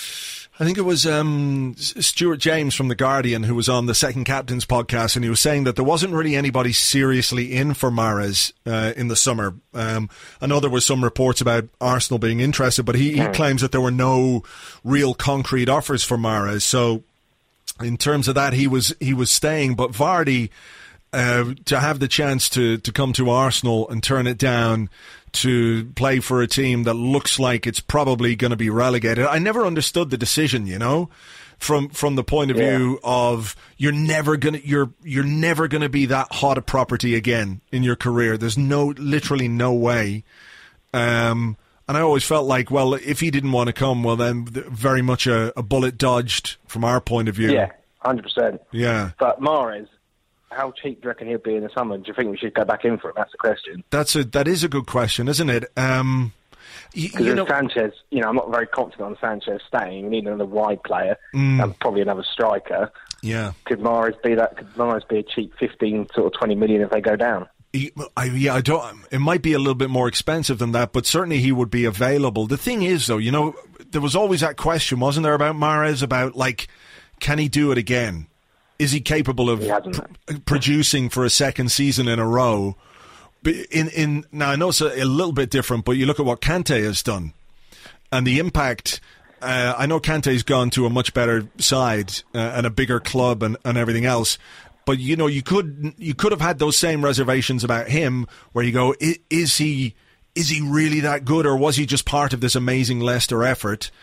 I think it was um, Stuart James from The Guardian who was on the Second Captains podcast, and he was saying that there wasn't really anybody seriously in for Mahrez uh, in the summer. Um, I know there was some reports about Arsenal being interested, but he, he claims that there were no real concrete offers for Mahrez. So in terms of that, he was he was staying. But Vardy... Uh, to have the chance to, to come to Arsenal and turn it down to play for a team that looks like it's probably going to be relegated. I never understood the decision, you know, from from the point of yeah. view of you're never gonna you're you're never gonna be that hot a property again in your career. There's no literally no way. Um, and I always felt like, well, if he didn't want to come, well, then very much a, a bullet dodged from our point of view. Yeah, one hundred percent. Yeah, but Mahrez. How cheap do you reckon he'll be in the summer? Do you think we should go back in for him? That's the question. That's a that is a good question, isn't it? Um, Because you know, Sanchez, you know, I'm not very confident on Sanchez staying. We need another wide player mm. and probably another striker. Yeah. Could Mahrez be that? Could Mahrez be a cheap fifteen, sort of twenty million if they go down? He, I, yeah, I don't. It might be a little bit more expensive than that, but certainly he would be available. The thing is, though, you know, there was always that question, wasn't there, about Mahrez, about like, can he do it again? Is he capable of pr- producing for a second season in a row? In in now, I know it's a, a little bit different, but you look at what Kante has done and the impact. Uh, I know Kante's gone to a much better side uh, and a bigger club and, and everything else. But you know, you could you could have had those same reservations about him, where you go, is, is he is he really that good, or was he just part of this amazing Leicester effort?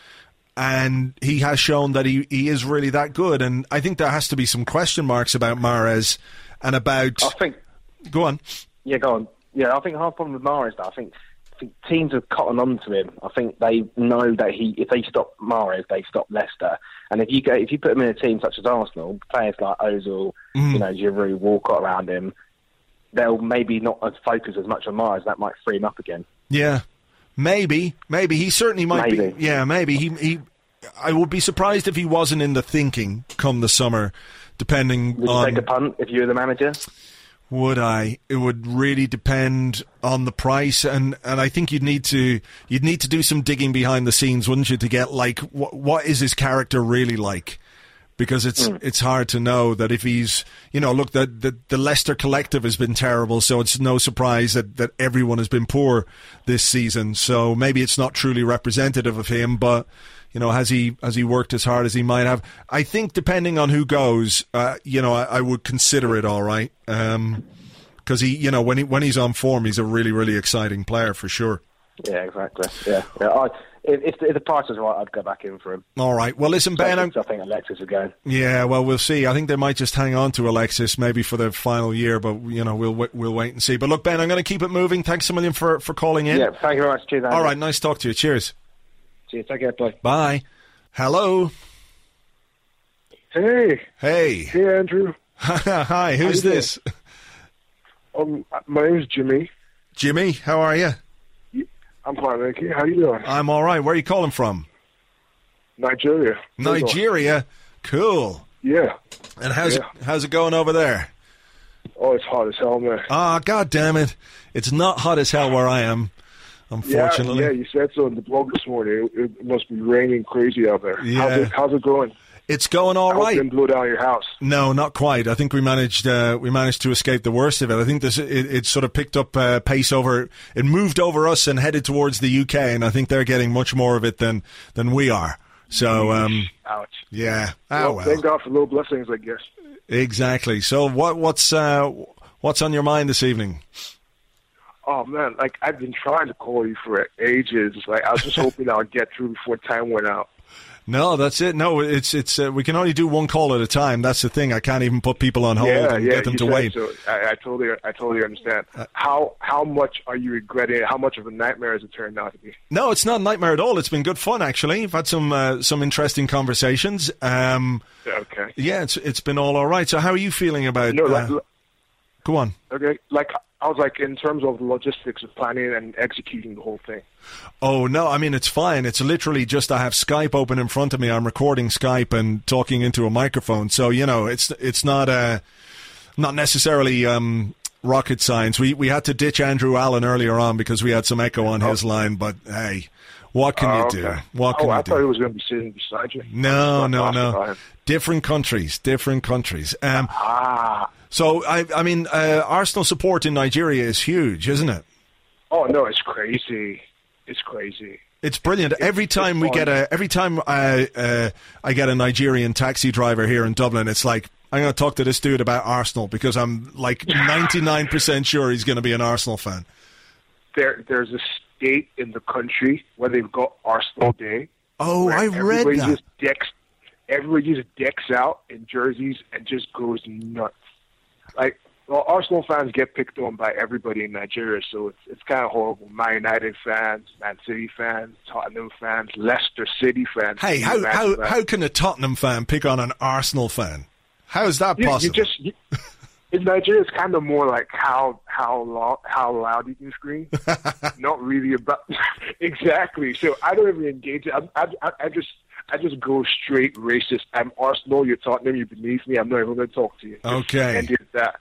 And he has shown that he, he is really that good. And I think there has to be some question marks about Mahrez and about... I think... Go on. Yeah, go on. Yeah, I think the hard problem with Mahrez, though, I think, I think teams have cottoned on to him. I think they know that he, if they stop Mahrez, they stop Leicester. And if you go, if you put him in a team such as Arsenal, players like Ozil, mm. you know, Giroud, Walcott around him, they'll maybe not focus as much on Mahrez. That might free him up again. Yeah. Maybe, maybe he certainly might maybe. be. Yeah, maybe he. He. I would be surprised if he wasn't in the thinking come the summer, depending would on. Would you take a punt if you were the manager? Would I? It would really depend on the price, and, and I think you'd need to you'd need to do some digging behind the scenes, wouldn't you, to get like what what is his character really like? Because it's mm. it's hard to know that if he's, you know, look, the, the the Leicester collective has been terrible, so it's no surprise that, that everyone has been poor this season. So maybe it's not truly representative of him, but, you know, has he has he worked as hard as he might have? I think depending on who goes, uh, you know, I, I would consider it all right. Um, because he, you know, when he when he's on form, he's a really really exciting player for sure. Yeah, exactly. Yeah, yeah. I, if, if, the, if the price is right, I'd go back in for him. All right. Well, listen, Ben. I'm... I think Alexis is going. Yeah, well, we'll see. I think they might just hang on to Alexis maybe for the final year, but you know, we'll we'll wait and see. But look, Ben, I'm going to keep it moving. Thanks a million for, for calling in. Yeah, thank you very much. Cheers, Andrew. All right, nice to talk to you. Cheers. Cheers. Take care. Bye. Bye. Hello. Hey. Hey. Hey, Andrew. Hi. Who's this? Um, my name is Jimmy. Jimmy, how are you? I'm fine, thank you. How you doing? I'm all right. Where are you calling from? Nigeria. Nigeria. Cool. Yeah. And how's yeah. it, how's it going over there? Oh, it's hot as hell, man. Ah, oh, God damn it! It's not hot as hell where I am. Unfortunately. Yeah, yeah. You said so in the blog this morning. It, it must be raining crazy out there. Yeah. How's it, how's it going? It's going all I hope right. it didn't blow down your house. No, not quite. I think we managed. Uh, we managed to escape the worst of it. I think this it, it sort of picked up uh, pace over. It moved over us and headed towards the U K, and I think they're getting much more of it than than we are. So, um, ouch. Yeah. Well, Oh well. Thank God for little blessings, I guess. Exactly. So, what what's uh, what's on your mind this evening? Oh man, like I've been trying to call you for ages. Like I was just hoping I would get through before time went out. No, that's it. No, it's it's. Uh, we can only do one call at a time. That's the thing. I can't even put people on hold yeah, and yeah, get them you to said wait. So. I, I totally, I totally understand. Uh, how how much are you regretting it? How much of a nightmare has it turned out to be? No, it's not a nightmare at all. It's been good fun actually. I've had some uh, some interesting conversations. Um, okay. Yeah, it's it's been all all right. So, how are you feeling about? No, uh, like, go on. Okay, like I was like in terms of the logistics of planning and executing the whole thing. Oh, no, I mean, it's fine. It's literally just I have Skype open in front of me. I'm recording Skype and talking into a microphone. So, you know, it's it's not uh, not necessarily um, rocket science. We we had to ditch Andrew Allen earlier on because we had some echo on his oh. line. But, hey, what can oh, you okay. do? What can oh, you I do? thought he was going to be sitting beside you. No, no, no. Him. Different countries, different countries. Um, ah. So, I, I mean, uh, Arsenal support in Nigeria is huge, isn't it? Oh, no, it's crazy. It's crazy. It's brilliant. It's, every time we get a, every time I, uh, I get a Nigerian taxi driver here in Dublin, it's like, I'm going to talk to this dude about Arsenal because I'm like ninety-nine percent sure he's going to be an Arsenal fan. There, there's a state in the country where they've got Arsenal Day. Oh, I read everybody that. Just decks, everybody just decks out in jerseys and just goes nuts. Like, well, Arsenal fans get picked on by everybody in Nigeria, so it's it's kind of horrible. Man United fans, Man City fans, Tottenham fans, Leicester City fans. Hey, how how that? how can a Tottenham fan pick on an Arsenal fan? How is that you, possible? You just you, in Nigeria, it's kind of more like how how loud how loud you can scream. Not really about exactly. So I don't even engage. I, I I just. I just go straight racist. I'm Arsenal, you're Tottenham, you beneath me, I'm not even going to talk to you. Okay. And did that.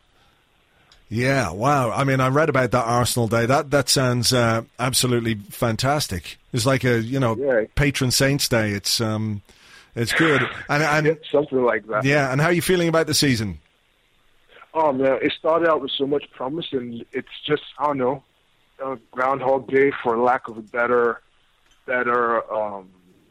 Yeah, wow. I mean, I read about that Arsenal Day. That that sounds uh, absolutely fantastic. It's like a, you know, yeah. patron saints day. It's um, it's good. And, and something like that. Yeah, and how are you feeling about the season? Oh, man, it started out with so much promise, and it's just, I don't know, a Groundhog Day, for lack of a better, better, um,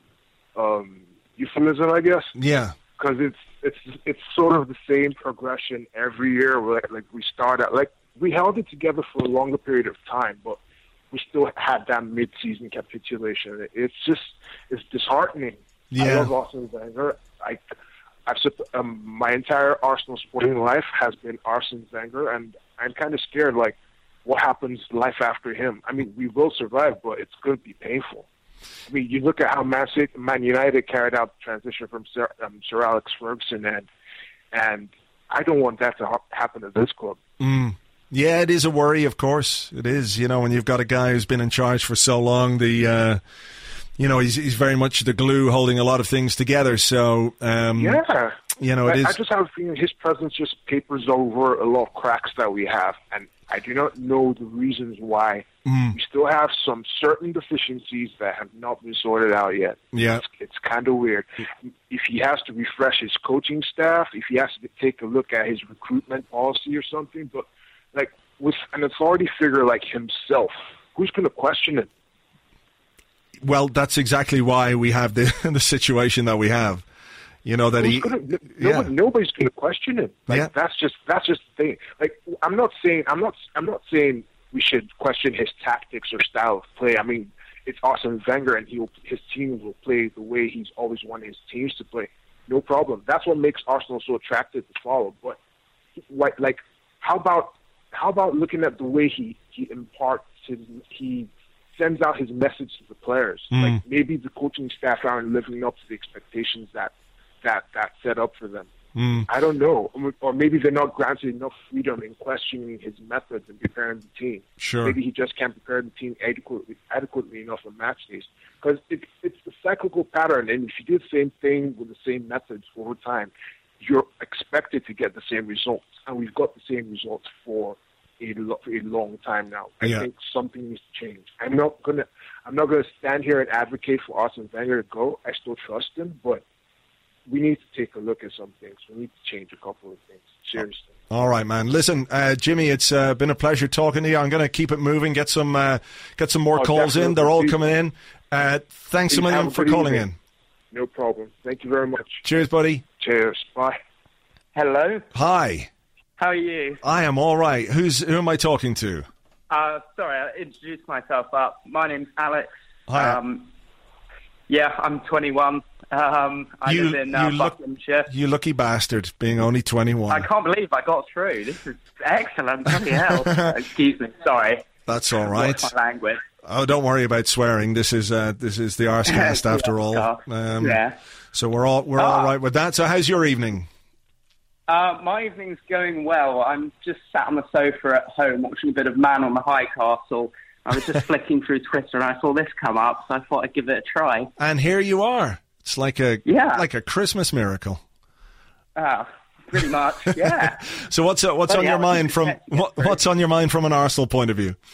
Um, euphemism, I guess. Yeah. Because it's it's it's sort of the same progression every year. Like, like we start out, like we held it together for a longer period of time, but we still had that mid-season capitulation. It's just it's disheartening. Yeah. I love Arsene Wenger. I, I've um, my entire Arsenal sporting life has been Arsene Wenger, and I'm kind of scared. Like, what happens life after him? I mean, we will survive, but it's going to be painful. I mean, you look at how Man, City, Man United carried out the transition from Sir, um, Sir Alex Ferguson, and and I don't want that to ha- happen to this club. Mm. Yeah, it is a worry, of course. It is, you know, when you've got a guy who's been in charge for so long, the, uh, you know, he's he's very much the glue holding a lot of things together. So, um, yeah, you know, it I, is. I just have a feeling his presence just papers over a lot of cracks that we have, and I do not know the reasons why. Mm. We still have some certain deficiencies that have not been sorted out yet. Yeah. It's, it's kind of weird. If he has to refresh his coaching staff, if he has to take a look at his recruitment policy or something, but like with an authority figure like himself, who's going to question it? Well, that's exactly why we have the the situation that we have. You know that Who's he. Gonna, no, yeah. nobody, nobody's going to question it. Like, yeah. That's just that's just the thing. Like, I'm not saying I'm not I'm not saying we should question his tactics or style of play. I mean, it's Arsene Wenger and he'll, his team will play the way he's always wanted his teams to play. No problem. That's what makes Arsenal so attractive to follow. But like, like how about how about looking at the way he, he imparts his, he sends out his message to the players. Mm. Like maybe the coaching staff aren't living up to the expectations that that that set up for them. Mm. I don't know, or maybe they're not granted enough freedom in questioning his methods and preparing the team. Sure. Maybe he just can't prepare the team adequately, adequately enough on match days. Because it, it's a cyclical pattern, and if you do the same thing with the same methods over time, you're expected to get the same results. And we've got the same results for a, lo- for a long time now. I yeah. think something needs to change. I'm not gonna, I'm not gonna stand here and advocate for Arsene Wenger to go. I still trust him, but we need to take a look at some things. We need to change a couple of things. Seriously. All right, man. Listen, uh, Jimmy, it's uh, been a pleasure talking to you. I'm going to keep it moving, get some uh, get some more Oh, calls in. definitely. They're all coming in. Uh, thanks a Please million have a for good calling evening. in. No problem. Thank you very much. Cheers, buddy. Cheers. Bye. Hello. Hi. How are you? I am all right. Who's Who am I talking to? Uh, sorry, I introduced myself up. My name's Alex. Hi. Um, yeah, I'm twenty-one. Um, I You- live in uh, you look- Buckinghamshire. You lucky bastard, being only twenty-one. I can't believe I got through. This is excellent. Bloody hell. Excuse me. Sorry. That's all right. What's my language? Oh, don't worry about swearing. This is uh, this is the Arsecast Yeah, after all. Um, yeah. So we're all we're all Ah. right with that. So how's your evening? Uh, my evening's going well. I'm just sat on the sofa at home watching a bit of Man on the High Castle. I was just flicking through Twitter and I saw this come up, so I thought I'd give it a try. And here you are. It's like a Yeah. like a Christmas miracle. Ah, pretty much, yeah. So what's uh, what's Bloody on your hell, mind from what, what's on your mind from an Arsenal point of view?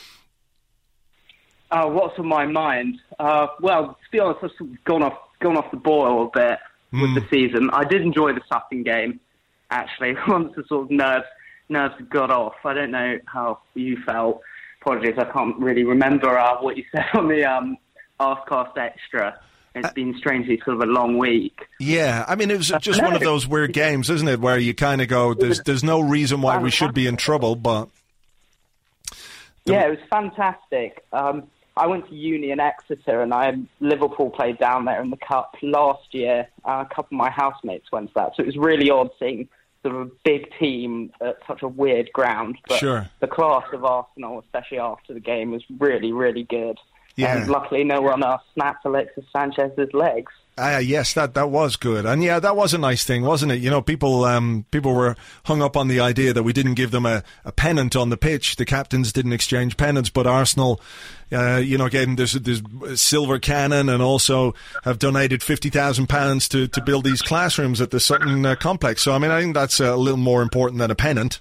Uh, what's on my mind? Uh, well, to be honest, I've sort of gone off, gone off the boil a bit with Hmm. the season. I did enjoy the Sutton game, actually, once the sort of nerves, nerves got off. I don't know how you felt. Apologies, I can't really remember uh, what you said on the um, Arsecast Extra. It's been strangely sort of a long week. Yeah, I mean it was just one of those weird games, isn't it, where you kind of go, "There's there's no reason why we should be in trouble," but Yeah, it was fantastic. Um, I went to uni in Exeter, and I Liverpool played down there in the Cup last year. Uh, a couple of my housemates went to that, so it was really odd seeing sort of a big team at such a weird ground. But Sure. the class of Arsenal, especially after the game, was really, really good. Yeah. And luckily, no one uh, snapped Alexis Sanchez's legs. Ah, yes, that that was good, and yeah, that was a nice thing, wasn't it? You know, people um, people were hung up on the idea that we didn't give them a, a pennant on the pitch. The captains didn't exchange pennants, but Arsenal, uh, you know, gave them this, this silver cannon, and also have donated fifty thousand pounds to to build these classrooms at the Sutton uh, complex. So, I mean, I think that's a little more important than a pennant.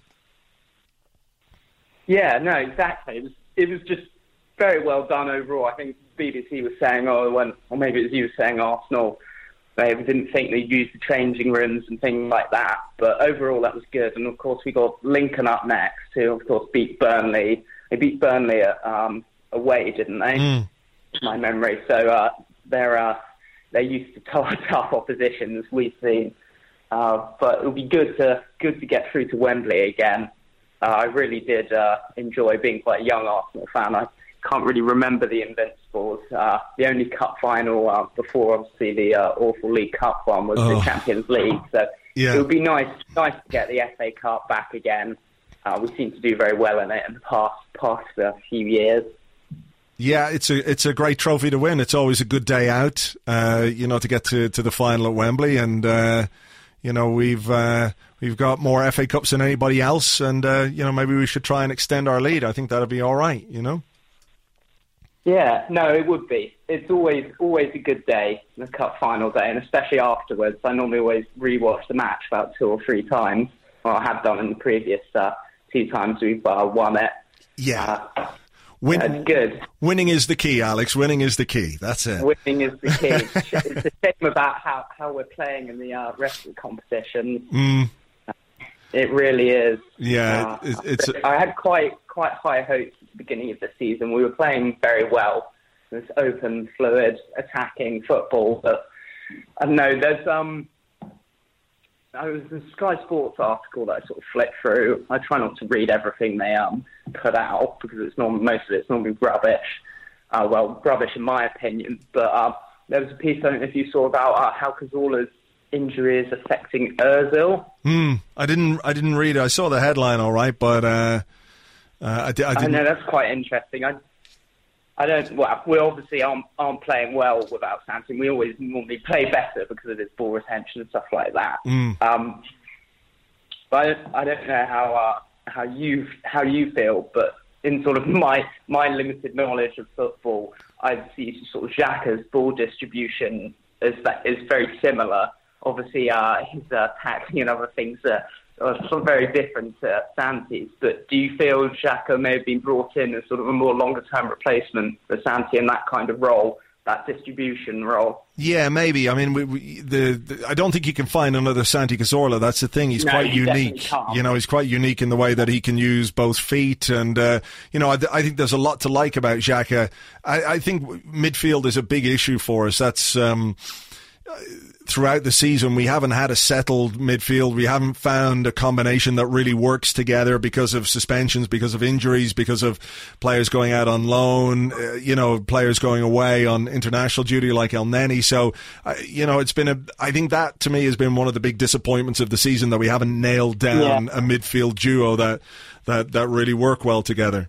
Yeah, no, exactly. It was, it was just very well done overall. I think B B C was saying, oh, when, or maybe it was you saying Arsenal, they didn't think they'd use the changing rooms and things like that. But overall, that was good. And of course, we got Lincoln up next, who of course beat Burnley. They beat Burnley at, um, away, didn't they? Mm. My memory. So uh, they're uh, they're used to tough, tough opposition, as we've seen. Uh, but it'll be good to good to get through to Wembley again. Uh, I really did uh, enjoy being quite a young Arsenal fan. I can't really remember the Invincibles. Uh, the only cup final uh, before, obviously, the uh, awful League Cup one was Oh. the Champions League. So Yeah. it would be nice nice to get the F A Cup back again. Uh, we seem to do very well in it in the past past uh, few years. Yeah, it's a it's a great trophy to win. It's always a good day out, uh, you know, to get to, to the final at Wembley, and uh, you know we've uh, we've got more F A Cups than anybody else, and uh, you know maybe we should try and extend our lead. I think that'd be all right, you know. Yeah, no, it would be. It's always always a good day, the cup final day, and especially afterwards. I normally always rewatch the match about two or three times. Well, I have done in the previous uh, two times we've uh, won it. Yeah. Uh, Win- yeah, it's good. Winning is the key, Alex. Winning is the key. That's it. Winning is the key. It's a shame about how, how we're playing in the uh, rest of the competition. Mm, It really is. yeah, Uh, it, it's. I had quite quite high hopes at the beginning of the season. We were playing very well. This open, fluid, attacking football. But I don't know. There's um. There was a Sky Sports article that I sort of flicked through. I try not to read everything they um put out because it's norm- most of it's normally rubbish. uh, well, rubbish in my opinion. But uh, there was a piece, I don't know if you saw, about uh, how Cazorla's injury is affecting Ozil. Hmm. I didn't. I didn't read it. I saw the headline, all right, but uh, uh, I, di- I didn't. I know that's quite interesting. I, I don't. Well, we obviously aren't, aren't playing well without Santi. We always normally play better because of his ball retention and stuff like that. Mm. Um, but I don't, I don't know how uh, how you how you feel, but in sort of my my limited knowledge of football, I see sort of Xhaka's ball distribution as that is very similar. Obviously, uh, his uh, tackling and other things are, are sort of very different to Santi's. But do you feel Xhaka may have been brought in as sort of a more longer-term replacement for Santi in that kind of role, that distribution role? Yeah, maybe. I mean, we, we, the, the I don't think you can find another Santi Cazorla. That's the thing. He's No, quite you definitely unique. can't. You know, he's quite unique in the way that he can use both feet. And, uh, you know, I, I think there's a lot to like about Xhaka. I, I think midfield is a big issue for us. That's... Um, throughout the season, we haven't had a settled midfield. We haven't found a combination that really works together because of suspensions, because of injuries, because of players going out on loan, uh, you know, players going away on international duty like El Neni. So, uh, you know, it's been a, I think that to me has been one of the big disappointments of the season, that we haven't nailed down Yeah. a midfield duo that, that, that really work well together.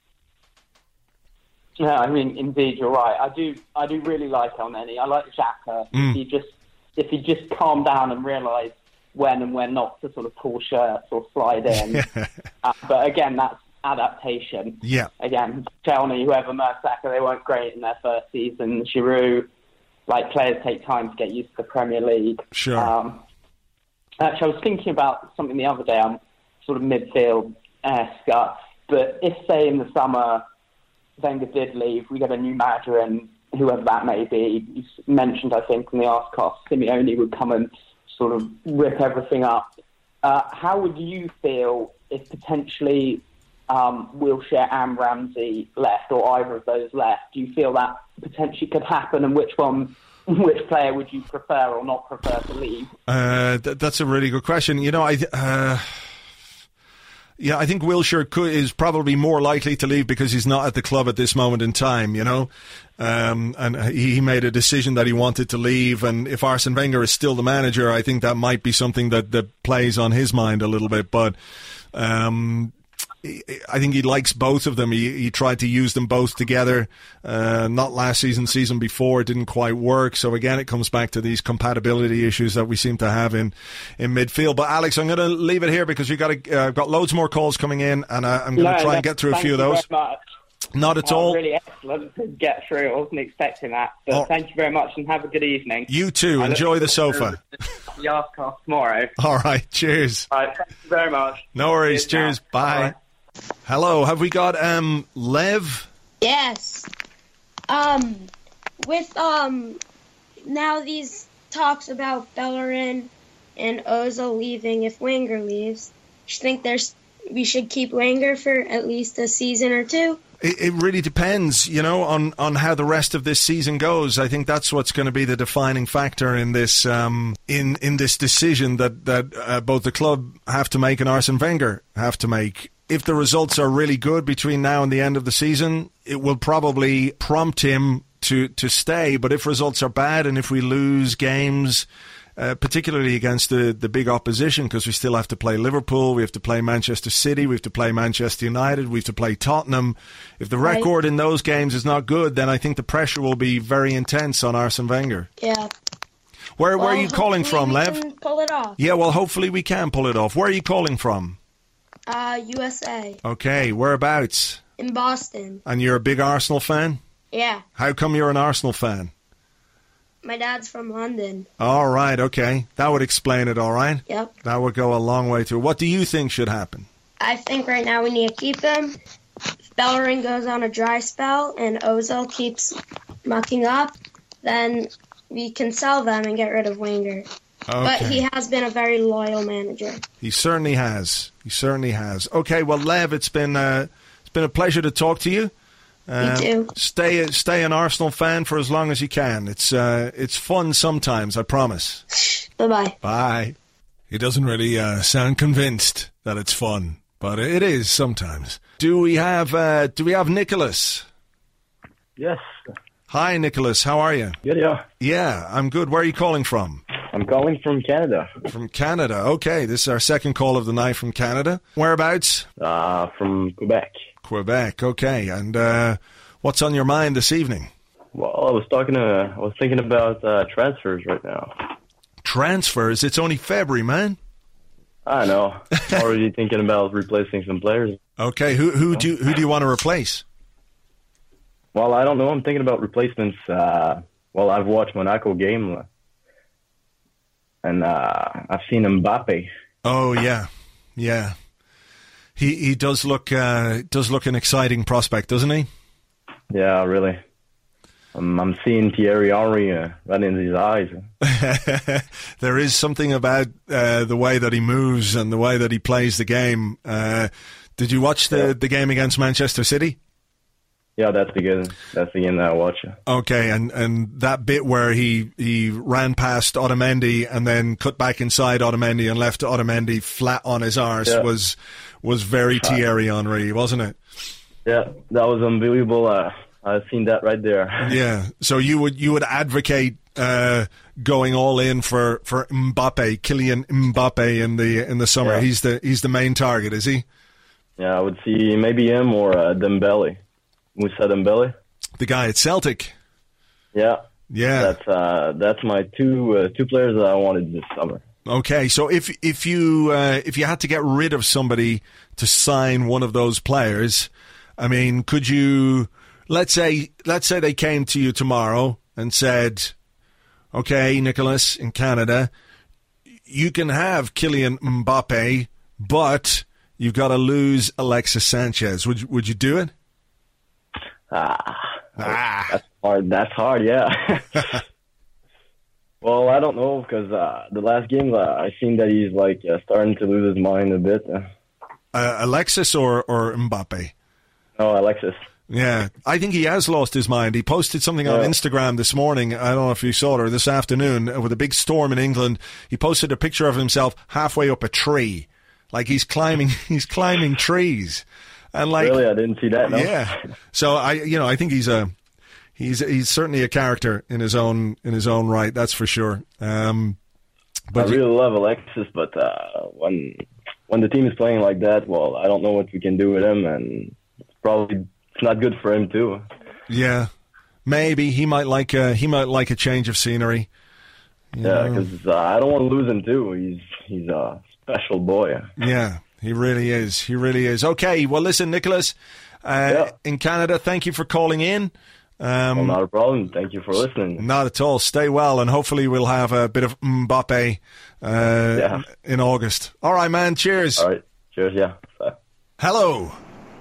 Yeah, I mean, indeed, you're right. I do, I do really like El Neni. I like Xhaka. Mm. He just, if he just calmed down and realised when and when not to sort of pull shirts or slide in. uh, but again, that's adaptation. Yeah. Again, Chelsea, whoever, Mertesacker, they weren't great in their first season. Giroud, like, players take time to get used to the Premier League. Sure. Um, actually, I was thinking about something the other day. I'm sort of midfield-esque. Uh, but if, say, in the summer, Wenger did leave, we get a new manager, and whoever that may be, you mentioned, I think, in the Arscast, Simeone would come and sort of rip everything up. Uh, how would you feel if potentially um, Wilshere and Ramsey left, or either of those left? Do you feel that potentially could happen, and which one, which player would you prefer or not prefer to leave? Uh, th- that's a really good question. You know, I... Uh... Yeah, I think Wilshere could, is probably more likely to leave because he's not at the club at this moment in time, you know. Um, and he made a decision that he wanted to leave. And if Arsene Wenger is still the manager, I think that might be something that, that plays on his mind a little bit. But um, I think he likes both of them. He, he tried to use them both together. Uh, not last season, season before. It didn't quite work. So again, it comes back to these compatibility issues that we seem to have in, in midfield. But Alex, I'm going to leave it here because we've got, to, uh, got loads more calls coming in, and uh, I'm going to No, try and get through a few of those. Not at Oh, all. Really excellent to get through. I wasn't expecting that. But Oh. thank you very much, and have a good evening. You too. I look Enjoy the forward sofa. to The Arscast tomorrow. All right. Cheers. All right, thank you very much. No worries. Cheers Cheers. now. Bye. Bye. Hello. Have we got um, Lev? Yes. Um, with um, now these talks about Bellerin and Ozil leaving, if Wenger leaves, do you think there's we should keep Wenger for at least a season or two? It, it really depends, you know, on, on how the rest of this season goes. I think that's what's going to be the defining factor in this um, in in this decision that that uh, both the club have to make and Arsene Wenger have to make. If the results are really good between now and the end of the season, it will probably prompt him to, to stay. But if results are bad and if we lose games, uh, particularly against the, the big opposition, because we still have to play Liverpool, we have to play Manchester City, we have to play Manchester United, we have to play Tottenham. If the Right. record in those games is not good, then I think the pressure will be very intense on Arsene Wenger. Yeah. Where, Well, where are you calling hopefully from, we Lev? can pull it off. Yeah, well, hopefully we can pull it off. Where are you calling from? Uh, U S A Okay, whereabouts? in Boston. And you're a big Arsenal fan? Yeah. How come you're an Arsenal fan? My dad's from London. All right, okay. That would explain it, all right? Yep. That would go a long way through. What do you think should happen? I think right now we need to keep him. If Bellerin goes on a dry spell and Ozil keeps mucking up, then we can sell them and get rid of Wenger. But Okay. he has been a very loyal manager. He certainly has. He certainly has. Okay, well, Lev, it's been uh, it's been a pleasure to talk to you. Um, too. Stay stay an Arsenal fan for as long as you can. It's uh, it's fun sometimes, I promise. Bye-bye. Bye. He doesn't really uh, sound convinced that it's fun, but it is sometimes. Do we have uh, Do we have Nicholas? Yes. Hi, Nicholas. How are you? Good, yeah. Yeah, I'm good. Where are you calling from? I'm calling from Canada. From Canada. Okay, this is our second call of the night from Canada. Whereabouts? Uh, from Quebec. Quebec. Okay, and uh, what's on your mind this evening? Well, I was talking to, I was thinking about uh, transfers right now. Transfers? It's only February, man. I know. Already thinking about replacing some players. Okay, who who do you, who do you want to replace? Well, I don't know. I'm thinking about replacements. Uh, well, I've watched Monaco game, and uh, I've seen Mbappe. Oh yeah, yeah. He he does look uh, does look an exciting prospect, doesn't he? Yeah, really. Um, I'm seeing Thierry Henry uh, right in his eyes. There is something about uh, the way that he moves and the way that he plays the game. Uh, did you watch the, yeah. the game against Manchester City? Yeah, that's the good. That's the game that I watched. Okay, and, and that bit where he, he ran past Otamendi and then cut back inside Otamendi and left Otamendi flat on his arse yeah. was was very Thierry Henry, wasn't it? Yeah, that was unbelievable. Uh, I've seen that right there. Yeah, so you would you would advocate uh, going all in for, for Mbappe, Kylian Mbappe in the in the summer. Yeah. He's the he's the main target, is he? Yeah, I would see maybe him or uh, Dembele. Moussa Dembele, the guy at Celtic. Yeah, yeah. That's uh, that's my two uh, two players that I wanted this summer. Okay, so if if you uh, if you had to get rid of somebody to sign one of those players, I mean, could you? Let's say let's say they came to you tomorrow and said, "Okay, Nicholas, in Canada, you can have Kylian Mbappe, but you've got to lose Alexis Sanchez." Would would you do it? Ah, ah, that's hard. That's hard. Yeah. Well, I don't know because uh, the last game uh, I seen that he's like uh, starting to lose his mind a bit. Uh, Alexis or or Mbappe? No, Alexis. Yeah, I think he has lost his mind. He posted something on yeah. Instagram this morning. I don't know if you saw it, or this afternoon, with a big storm in England. He posted a picture of himself halfway up a tree, like he's climbing. He's climbing trees, and like really, I didn't see that. No. Yeah, so I, you know, I think he's a he's he's certainly a character in his own in his own right. That's for sure. Um, but I really you, love Alexis, but uh, when when the team is playing like that, well, I don't know what we can do with him, and it's probably. It's not good for him too. Yeah, maybe he might like a, he might like a change of scenery. You yeah, because uh, I don't want to lose him too. He's he's a special boy. Yeah, he really is. He really is. Okay, well, listen, Nicholas, uh, yeah. in Canada, thank you for calling in. Um, well, not a problem. Thank you for listening. Not at all. Stay well, and hopefully we'll have a bit of Mbappe uh, yeah. in August. All right, man. Cheers. All right. Cheers. Yeah. Bye. Hello.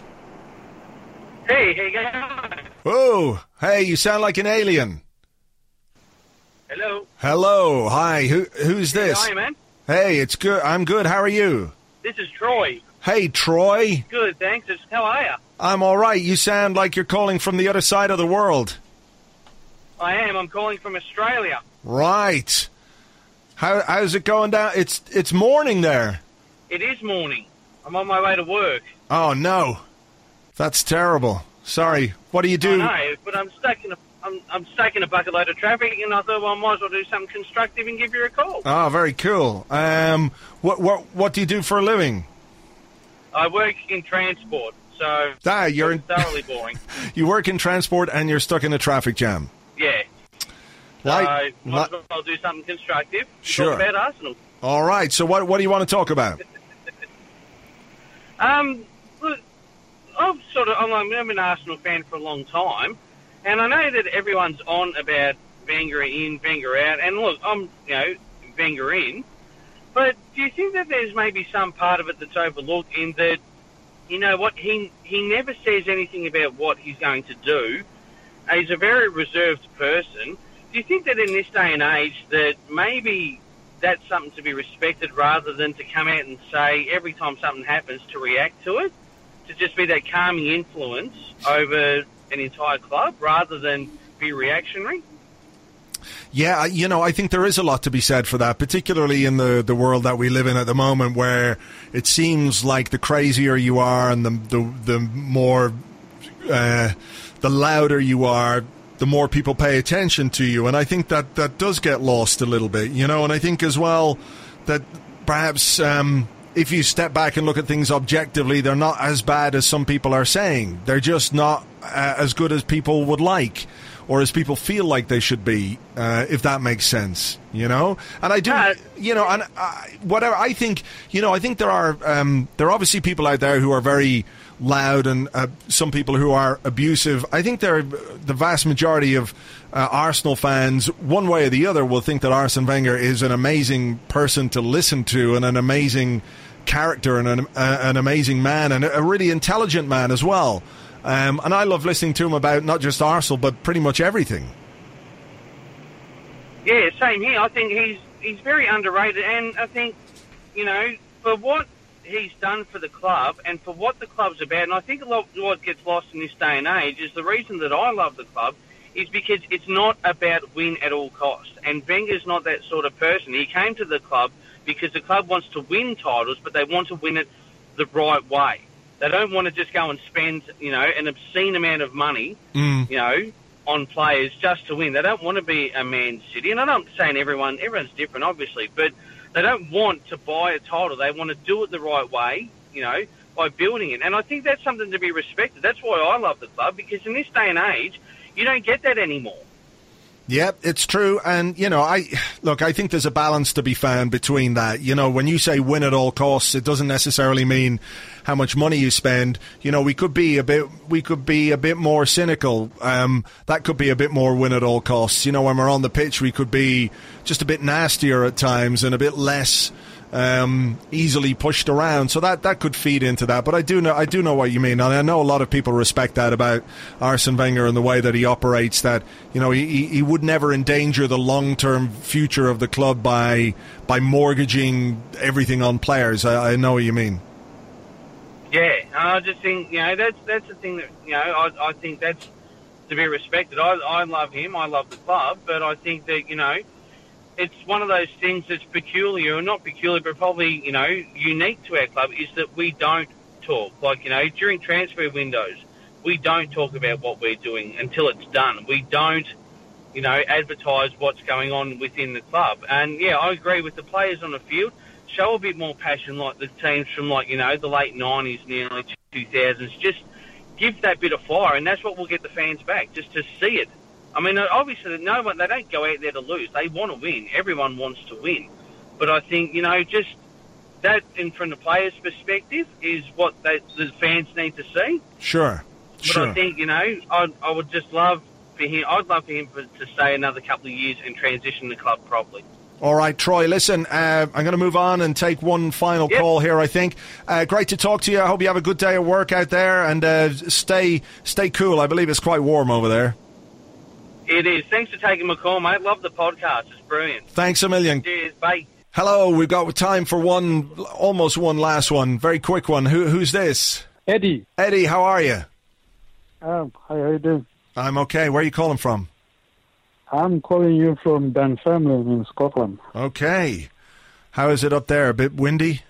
Hey, hey, guys. Oh, hey, you sound like an alien. Hello. Hello. Hi. Who who's this? Hey, how are you, man? Hey, it's good. I'm good. How are you? This is Troy. Hey, Troy. Good, thanks. How are you? I'm all right. You sound like you're calling from the other side of the world. I am. I'm calling from Australia. Right. How how's it going down? It's it's morning there. It is morning. I'm on my way to work. Oh no. That's terrible. Sorry. What do you do? I know, but I'm stuck in a I'm I'm stuck in a bucket load of traffic, and I thought, well, I might as well do something constructive and give you a call. Oh, very cool. Um, what what what do you do for a living? I work in transport, so ah, you're it's thoroughly boring. You work in transport, and you're stuck in a traffic jam. Yeah. Like, so might as well do something constructive. Sure. Talk about Arsenal. All right. So what what do you want to talk about? um. Look, I've sort of, I'm, I've been an Arsenal fan for a long time, and I know that everyone's on about Wenger in, Wenger out, and look, I'm, you know, Wenger in, but do you think that there's maybe some part of it that's overlooked in that, you know what, he he never says anything about what he's going to do. He's a very reserved person. Do you think that in this day and age that maybe that's something to be respected rather than to come out and say every time something happens to react to it? To just be that calming influence over an entire club rather than be reactionary? Yeah, you know, I think there is a lot to be said for that, particularly in the, the world that we live in at the moment, where it seems like the crazier you are and the the, the more uh, the louder you are, the more people pay attention to you. And I think that that does get lost a little bit, you know. And I think as well that perhaps um, if you step back and look at things objectively, they're not as bad as some people are saying. They're just not uh, as good as people would like, or as people feel like they should be, uh, if that makes sense, you know. And I do, you know, and uh, whatever. I think, you know, I think there are um, there are obviously people out there who are very loud, and uh, some people who are abusive. I think there, the vast majority of uh, Arsenal fans, one way or the other, will think that Arsene Wenger is an amazing person to listen to, and an amazing character, and an, uh, an amazing man, and a really intelligent man as well. Um, and I love listening to him about not just Arsenal, but pretty much everything. Yeah, same here. I think he's he's very underrated, and I think, you know, for what he's done for the club and for what the club's about, and I think a lot of what gets lost in this day and age is the reason that I love the club is because it's not about win at all costs. And Wenger's not that sort of person. He came to the club because the club wants to win titles, but they want to win it the right way. They don't want to just go and spend, you know, an obscene amount of money, mm. you know, on players just to win. They don't want to be a Man City. And I'm not saying everyone, everyone's different, obviously, but they don't want to buy a title. They want to do it the right way, you know, by building it. And I think that's something to be respected. That's why I love the club, because in this day and age, you don't get that anymore. Yeah, it's true. And, you know, I look, I think there's a balance to be found between that. You know, when you say win at all costs, it doesn't necessarily mean how much money you spend. You know, we could be a bit, we could be a bit more cynical. Um, that could be a bit more win at all costs. You know, when we're on the pitch, we could be just a bit nastier at times and a bit less um, easily pushed around. So that, that could feed into that. But I do know, I do know what you mean. And I know a lot of people respect that about Arsene Wenger and the way that he operates, that, you know, he, he would never endanger the long-term future of the club by, by mortgaging everything on players. I, I know what you mean. Yeah, I just think, you know, that's, that's the thing that, you know, I, I think that's to be respected. I, I love him. I love the club, but I think that, you know, it's one of those things that's peculiar, or not peculiar, but probably, you know, unique to our club, is that we don't talk. Like, you know, during transfer windows, we don't talk about what we're doing until it's done. We don't, you know, advertise what's going on within the club. And, yeah, I agree with the players on the field. Show a bit more passion like the teams from, like, you know, the late nineties, the early two thousands. Just give that bit of fire, and that's what will get the fans back, just to see it. I mean, obviously, no one, they don't go out there to lose. They want to win. Everyone wants to win. But I think, you know, just that, and from the players' perspective, is what they, the fans need to see. Sure, but sure. I think, you know, I, I would just love for him, I'd love for him for, to stay another couple of years and transition the club properly. All right, Troy, listen, uh, I'm going to move on and take one final yep. call here, I think. Uh, great to talk to you. I hope you have a good day at work out there, and uh, stay stay cool. I believe it's quite warm over there. It is. Thanks for taking my call, mate. Love the podcast. It's brilliant. Thanks a million. Cheers. Bye. Hello, we've got time for one, almost one last one. Very quick one. Who, who's this? Eddie. Eddie, how are you? Um, hi, how you doing? I'm okay. Where are you calling from? I'm calling you from Dunfermline in Scotland. Okay. How is it up there? A bit windy?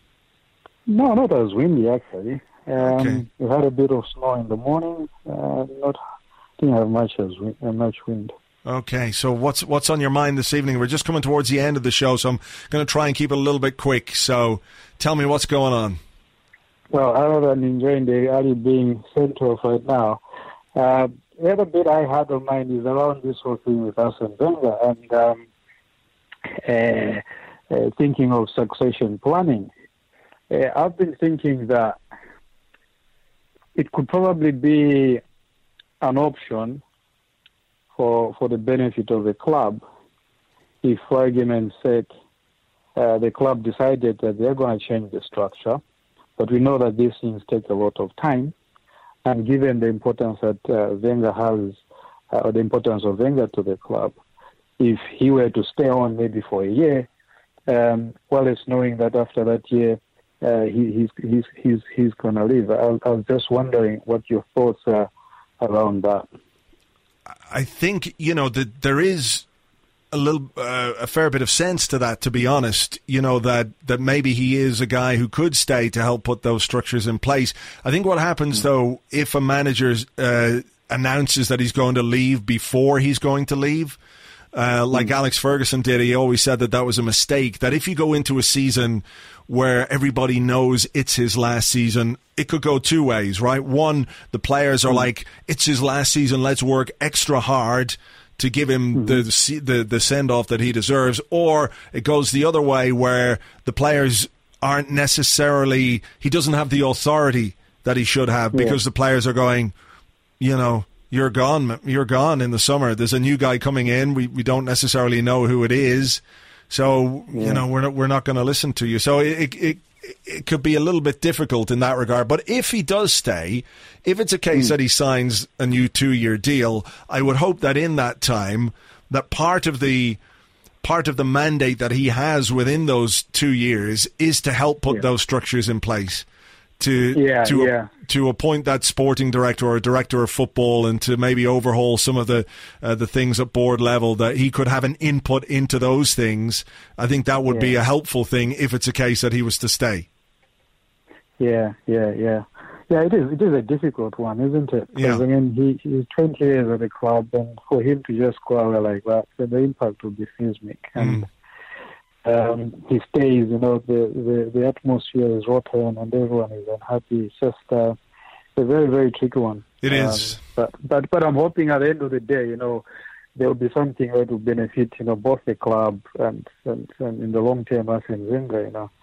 No, not as windy, actually. Um, okay. We had a bit of snow in the morning. Uh, not didn't have much as uh, much wind. Okay, so what's what's on your mind this evening? We're just coming towards the end of the show, so I'm going to try and keep it a little bit quick. So tell me what's going on. Well, other than enjoying the early being sent off right now, uh, the other bit I had on mind is around this whole thing with Arsene Wenger and um, uh, uh, thinking of succession planning. Uh, I've been thinking that it could probably be an option for for the benefit of the club if, for argument's sake, uh, the club decided that they're going to change the structure. But we know that these things take a lot of time. And given the importance that uh, Wenger has, uh, or the importance of Wenger to the club, if he were to stay on maybe for a year, um, well, it's knowing that after that year, uh, he, he's he's he's he's going to leave. I, I was just wondering what your thoughts are around that. I think, you know, that there is a little, uh, a fair bit of sense to that, to be honest. You know, that, that maybe he is a guy who could stay to help put those structures in place. I think what happens, though, if a manager uh, announces that he's going to leave before he's going to leave, uh, like mm. Alex Ferguson did, he always said that that was a mistake, that if you go into a season where everybody knows it's his last season, it could go two ways, right? One, the players are mm. like, it's his last season, let's work extra hard to give him mm-hmm. the the, the send-off that he deserves, or it goes the other way where the players aren't necessarily, he doesn't have the authority that he should have yeah. because the players are going, you know, you're gone, you're gone in the summer. There's a new guy coming in. We we don't necessarily know who it is, so yeah. you know we're not, we're not going to listen to you. So it, it it could be a little bit difficult in that regard. But if he does stay, if it's a case mm. that he signs a new two-year deal, I would hope that in that time, that part of the part of the mandate that he has within those two years is to help put yeah. those structures in place, to yeah, to yeah. to appoint that sporting director or director of football, and to maybe overhaul some of the uh, the things at board level, that he could have an input into those things. I think that would yeah. be a helpful thing if it's a case that he was to stay. Yeah, yeah, yeah. Yeah, it is. It is a difficult one, isn't it? Because, yeah. I mean, he, he's twenty years at the club, and for him to just go away like that, so the impact will be seismic. And mm. um, he stays, you know, the, the, the atmosphere is rotten and everyone is unhappy. It's just uh, a very, very tricky one. It um, is. But, but, but I'm hoping at the end of the day, you know, there will be something that will benefit, you know, both the club and, and, and in the long term, Arsene Wenger, you know.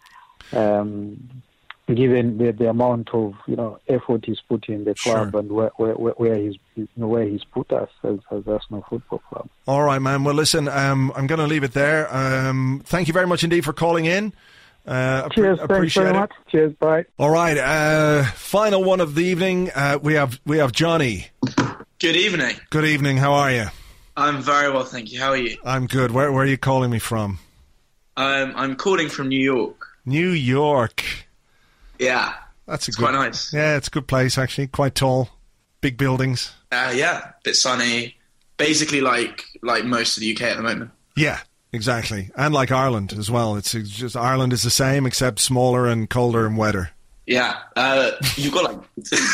Um, given the, the amount of, you know, effort he's put in the club sure. and where where, where he's you know, where he's put us as, as Arsenal Football Club. All right, man. Well, listen, um, I'm going to leave it there. Um, thank you very much indeed for calling in. Uh, Cheers, appre- thanks very it. much. Cheers, bye. All right, uh, final one of the evening. Uh, we have we have Johnny. Good evening. Good evening. How are you? I'm very well, thank you. How are you? I'm good. Where where are you calling me from? Um, I'm calling from New York. New York. Yeah, that's a it's good, quite nice. Yeah, it's a good place actually. Quite tall, big buildings. Uh, yeah, bit sunny. Basically, like like most of the U K at the moment. Yeah, exactly, and like Ireland as well. It's just Ireland is the same except smaller and colder and wetter. Yeah, uh, you've got like.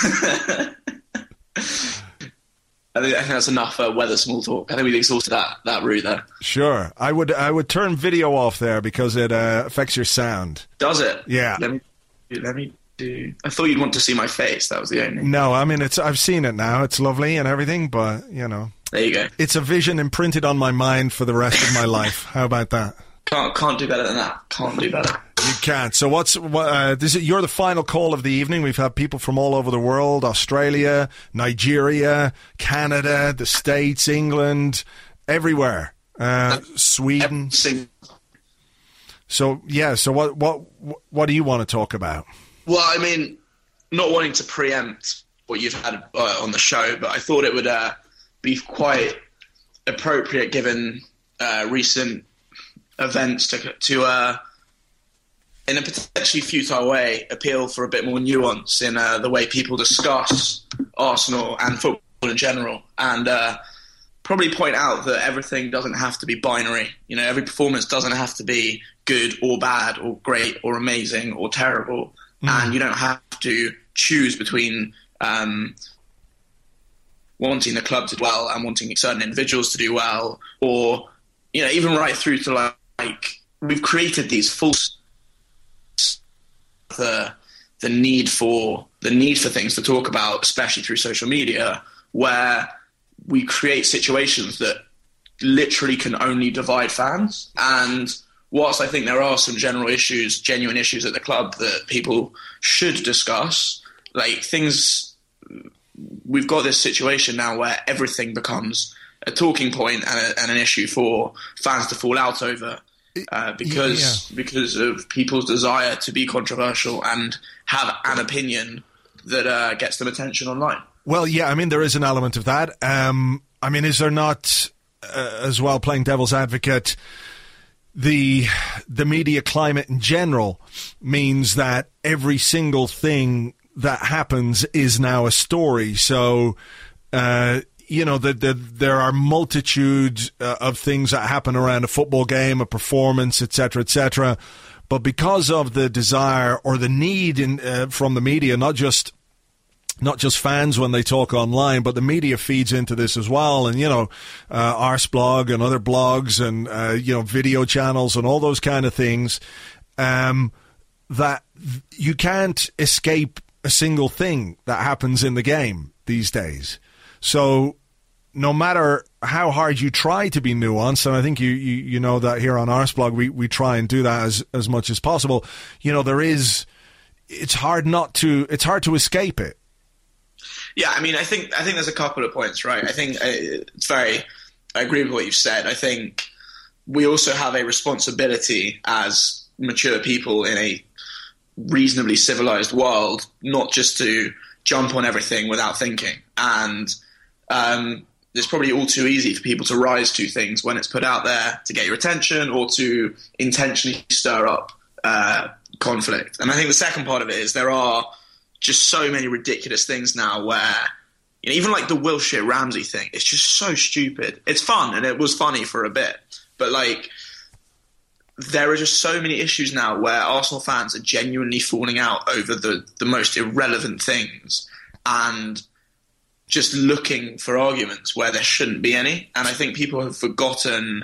I think, I think that's enough uh, weather small talk. I think we've exhausted that that route there. Sure, I would I would turn video off there because it uh, affects your sound. Does it? Yeah. Let me. Let me do. I thought you'd want to see my face. That was the only. No, I mean it's. I've seen it now. It's lovely and everything, but you know. There you go. It's a vision imprinted on my mind for the rest of my life. How about that? Can't can't do better than that. Can't do better. You can't. So what's what? Uh, this is you're the final call of the evening. We've had people from all over the world: Australia, Nigeria, Canada, the States, England, everywhere. Uh, Sweden. So yeah, so what what what do you want to talk about? Well, I mean, not wanting to preempt what you've had uh, on the show, but I thought it would uh, be quite appropriate given uh, recent events to to uh, in a potentially futile way appeal for a bit more nuance in uh, the way people discuss Arsenal and football in general, and uh, probably point out that everything doesn't have to be binary. You know, every performance doesn't have to be good or bad or great or amazing or terrible. Mm. And you don't have to choose between um, wanting the club to do well and wanting certain individuals to do well, or, you know, even right through to like, like we've created these false the the need for the need for things to talk about, especially through social media, where we create situations that literally can only divide fans. And whilst I think there are some general issues, genuine issues at the club that people should discuss, like things, we've got this situation now where everything becomes a talking point and, a, and an issue for fans to fall out over uh, because yeah. because of people's desire to be controversial and have an opinion that uh, gets them attention online. Well, yeah, I mean, there is an element of that. Um, I mean, is there not, uh, as well, playing devil's advocate, the the media climate in general means that every single thing that happens is now a story. So, uh, you know, that the, there are multitudes uh, of things that happen around a football game, a performance, et cetera, et cetera. But because of the desire or the need in, uh, from the media, not just not just fans when they talk online, but the media feeds into this as well. And, you know, uh, Arsblog and other blogs and, uh, you know, video channels and all those kind of things, um, that you can't escape a single thing that happens in the game these days. So no matter how hard you try to be nuanced, and I think you, you, you know that here on Arsblog, we, we try and do that as, as much as possible, you know, there is, it's hard not to, it's hard to escape it. Yeah, I mean, I think I think there's a couple of points, right? I think it's very, I agree with what you've said. I think we also have a responsibility as mature people in a reasonably civilized world, not just to jump on everything without thinking. And um, it's probably all too easy for people to rise to things when it's put out there to get your attention or to intentionally stir up uh, conflict. And I think the second part of it is there are just so many ridiculous things now where, you know, even like the Wilshere Ramsey thing, it's just so stupid. It's fun, and it was funny for a bit. But, like, there are just so many issues now where Arsenal fans are genuinely falling out over the, the most irrelevant things and just looking for arguments where there shouldn't be any. And I think people have forgotten...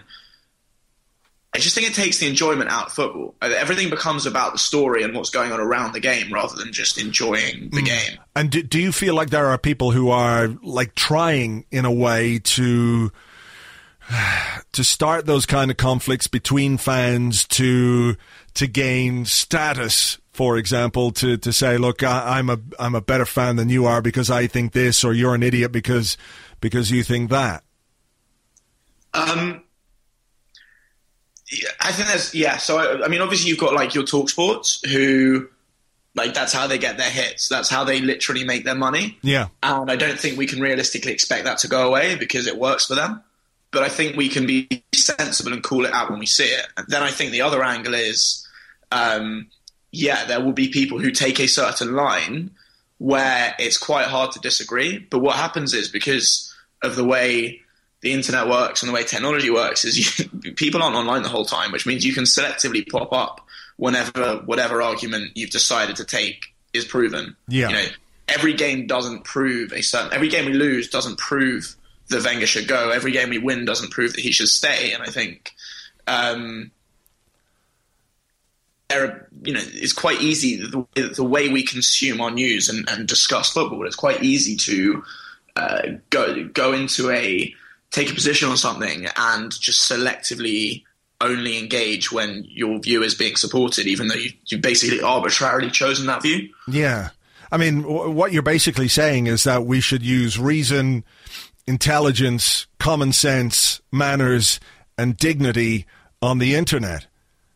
I just think it takes the enjoyment out of football. Everything becomes about the story and what's going on around the game rather than just enjoying the mm. game. And do, do you feel like there are people who are like trying in a way to to start those kind of conflicts between fans to to gain status, for example, to, to say, look, I, I'm a I'm a better fan than you are because I think this, or you're an idiot because because you think that? Um. Yeah, I think there's, yeah, so I, I mean, obviously you've got like your TalkSports who, like, that's how they get their hits. That's how they literally make their money. Yeah. And I don't think we can realistically expect that to go away because it works for them. But I think we can be sensible and call it out when we see it. And then I think the other angle is, um, yeah, there will be people who take a certain line where it's quite hard to disagree. But what happens is because of the way the internet works and the way technology works is you, people aren't online the whole time, which means you can selectively pop up whenever whatever argument you've decided to take is proven. Yeah. You know, every game doesn't prove a certain, every game we lose doesn't prove that Wenger should go. Every game we win doesn't prove that he should stay. And I think, um, there are, you know, it's quite easy the, the way we consume our news and, and discuss football. It's quite easy to uh, go go into a take a position on something and just selectively only engage when your view is being supported, even though you, you've basically arbitrarily chosen that view. Yeah. I mean, w- what you're basically saying is that we should use reason, intelligence, common sense, manners, and dignity on the internet.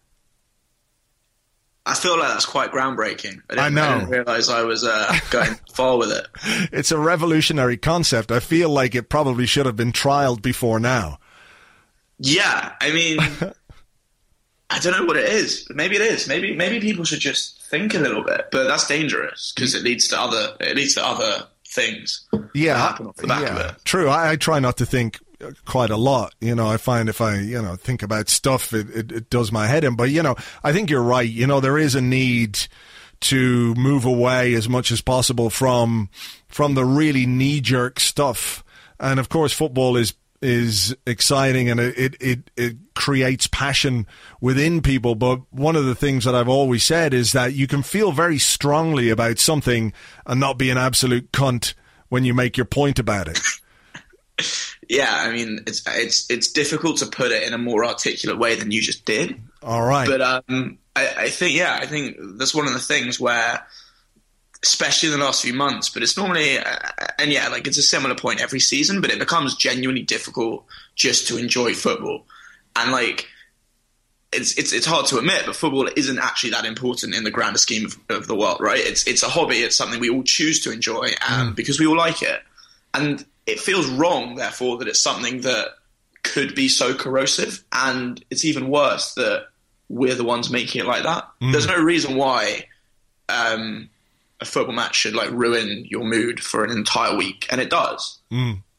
I feel like that's quite groundbreaking. I, didn't, I know. I didn't realize I was uh, going far with it. It's a revolutionary concept. I feel like it probably should have been trialed before now. Yeah, I mean, I don't know what it is. Maybe it is. Maybe maybe people should just think a little bit, but that's dangerous because it leads to other it leads to other things. Yeah, that happen off the back yeah, of it. True. I, I try not to think quite a lot. You know, I find if I, you know, think about stuff, it, it, it does my head in. But, you know, I think you're right. You know, there is a need to move away as much as possible from from the really knee-jerk stuff. And, of course, football is is exciting and it, it, it creates passion within people. But one of the things that I've always said is that you can feel very strongly about something and not be an absolute cunt when you make your point about it. Yeah, I mean, it's it's it's difficult to put it in a more articulate way than you just did. All right. But um, I, I think, yeah, I think that's one of the things where, especially in the last few months, but it's normally, uh, and yeah, like it's a similar point every season, but it becomes genuinely difficult just to enjoy football. And like, it's it's it's hard to admit, but football isn't actually that important in the grander scheme of, of the world, right? It's it's a hobby. It's something we all choose to enjoy um, mm. because we all like it. And it feels wrong, therefore, that it's something that could be so corrosive. And it's even worse that we're the ones making it like that. Mm. There's no reason why um, a football match should like ruin your mood for an entire week. And it does. Mm.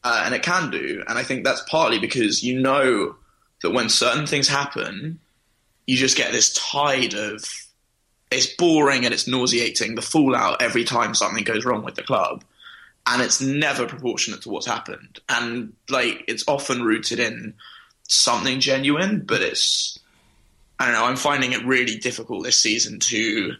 uh, and it can do. And I think that's partly because you know that when certain things happen, you just get this tide of, it's boring and it's nauseating, the fallout every time something goes wrong with the club. And it's never proportionate to what's happened. And like, it's often rooted in something genuine, but it's, I don't know, I'm finding it really difficult this season to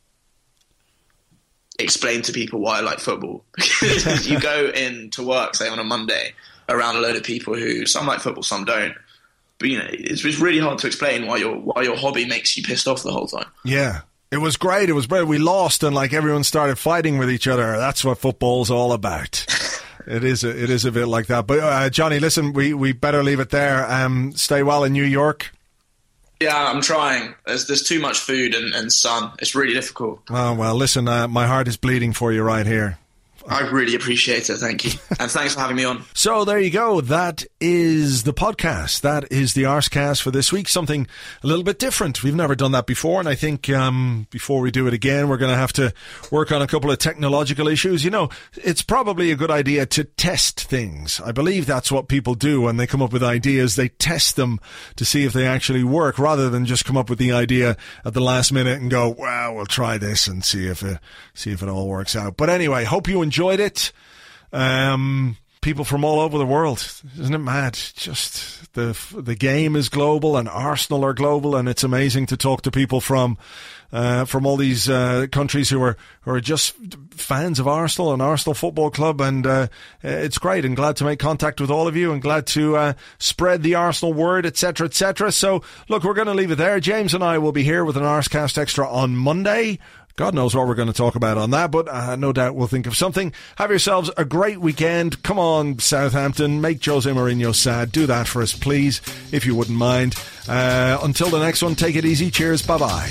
explain to people why I like football. Because you go in to work, say on a Monday, around a load of people who, some like football, some don't. But you know, it's, it's really hard to explain why your why your hobby makes you pissed off the whole time. Yeah. It was great. It was great. We lost and like everyone started fighting with each other. That's what football's all about. It is a, it is a bit like that. But uh, Johnny, listen, we, we better leave it there. Um, stay well in New York. Yeah, I'm trying. There's there's too much food and, and sun. It's really difficult. Oh, well, listen, uh, my heart is bleeding for you right here. I really appreciate it. Thank you. And thanks for having me on. So there you go. That is the podcast. That is the Arsecast for this week. Something a little bit different. We've never done that before. And I think um, before we do it again, we're going to have to work on a couple of technological issues. You know, it's probably a good idea to test things. I believe that's what people do when they come up with ideas. They test them to see if they actually work rather than just come up with the idea at the last minute and go, well, we'll try this and see if it, see if it all works out. But anyway, hope you enjoy enjoyed it. Um, people from all over the world. Isn't it mad? Just the the game is global and Arsenal are global, and it's amazing to talk to people from uh, from all these uh, countries who are who are just fans of Arsenal and Arsenal Football Club, and uh, it's great. And glad to make contact with all of you, and glad to uh, spread the Arsenal word, et cetera, et cetera. So, look, we're going to leave it there. James and I will be here with an Arsecast Extra on Monday. God knows what we're going to talk about on that, but uh, no doubt we'll think of something. Have yourselves a great weekend. Come on, Southampton. Make Jose Mourinho sad. Do that for us, please, if you wouldn't mind. Uh, until the next one, take it easy. Cheers. Bye-bye.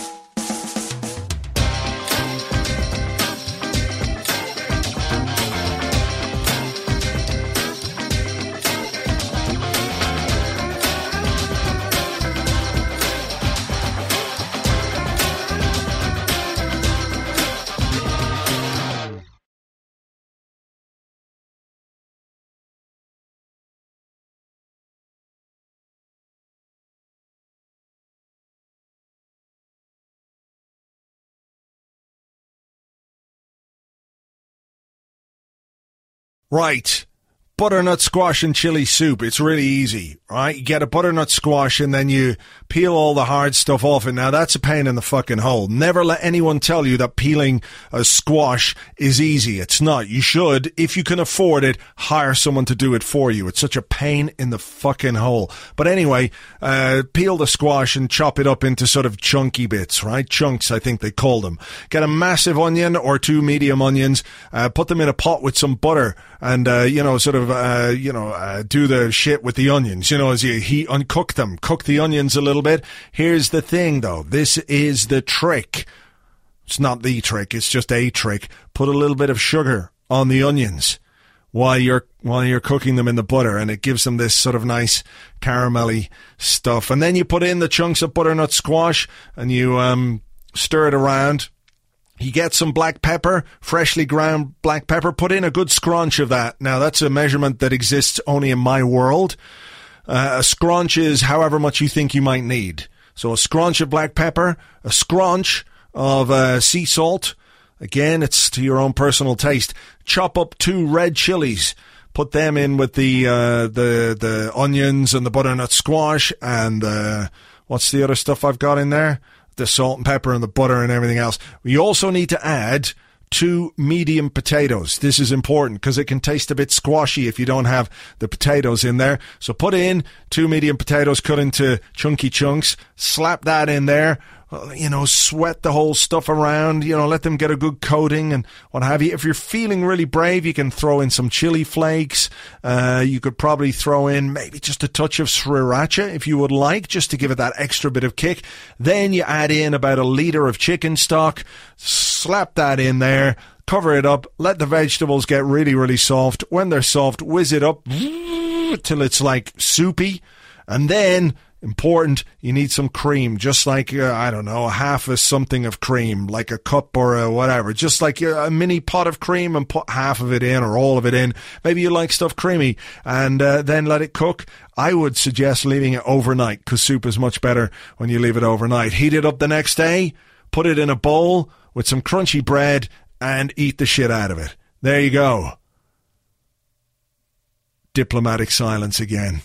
Right. Butternut squash and chili soup. It's really easy, right? You get a butternut squash and then you peel all the hard stuff off it. Now, that's a pain in the fucking hole. Never let anyone tell you that peeling a squash is easy. It's not. You should, if you can afford it, hire someone to do it for you. It's such a pain in the fucking hole. But anyway, uh, peel the squash and chop it up into sort of chunky bits, right? Chunks, I think they call them. Get a massive onion or two medium onions, uh, put them in a pot with some butter and, uh, you know, sort of, uh, you know, uh, do the shit with the onions, you know, as you heat, uncook them, cook the onions a little bit. Here's the thing, though. This is the trick. It's not the trick. It's just a trick. Put a little bit of sugar on the onions while you're, while you're cooking them in the butter, and it gives them this sort of nice caramelly stuff. And then you put in the chunks of butternut squash and you, um, stir it around. You get some black pepper, freshly ground black pepper. Put in a good scrunch of that. Now, that's a measurement that exists only in my world. Uh, a scrunch is however much you think you might need. So a scrunch of black pepper, a scrunch of uh, sea salt. Again, it's to your own personal taste. Chop up two red chilies. Put them in with the uh, the the onions and the butternut squash and uh, what's the other stuff I've got in there? The salt and pepper and the butter and everything else. We also need to add two medium potatoes. This is important because it can taste a bit squashy if you don't have the potatoes in there. So put in two medium potatoes cut into chunky chunks. Slap that in there. You know, sweat the whole stuff around, you know, let them get a good coating and what have you. If you're feeling really brave, you can throw in some chili flakes. Uh, you could probably throw in maybe just a touch of sriracha if you would like, just to give it that extra bit of kick. Then you add in about a litre of chicken stock, slap that in there, cover it up, let the vegetables get really, really soft. When they're soft, whiz it up till it's like soupy. And then Important, you need some cream, just like, uh, I don't know, half a something of cream, like a cup or a whatever. Just like a mini pot of cream and put half of it in or all of it in. Maybe you like stuff creamy and uh, then let it cook. I would suggest leaving it overnight because soup is much better when you leave it overnight. Heat it up the next day, put it in a bowl with some crunchy bread and eat the shit out of it. There you go. Diplomatic silence again.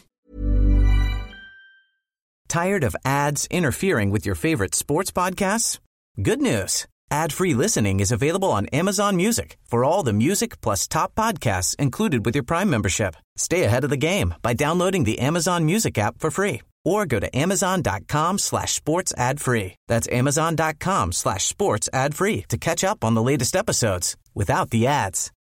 Tired of ads interfering with your favorite sports podcasts? Good news. Ad-free listening is available on Amazon Music for all the music plus top podcasts included with your Prime membership. Stay ahead of the game by downloading the Amazon Music app for free or go to amazon.com slash sports ad free. That's amazon.com slash sports ad free to catch up on the latest episodes without the ads.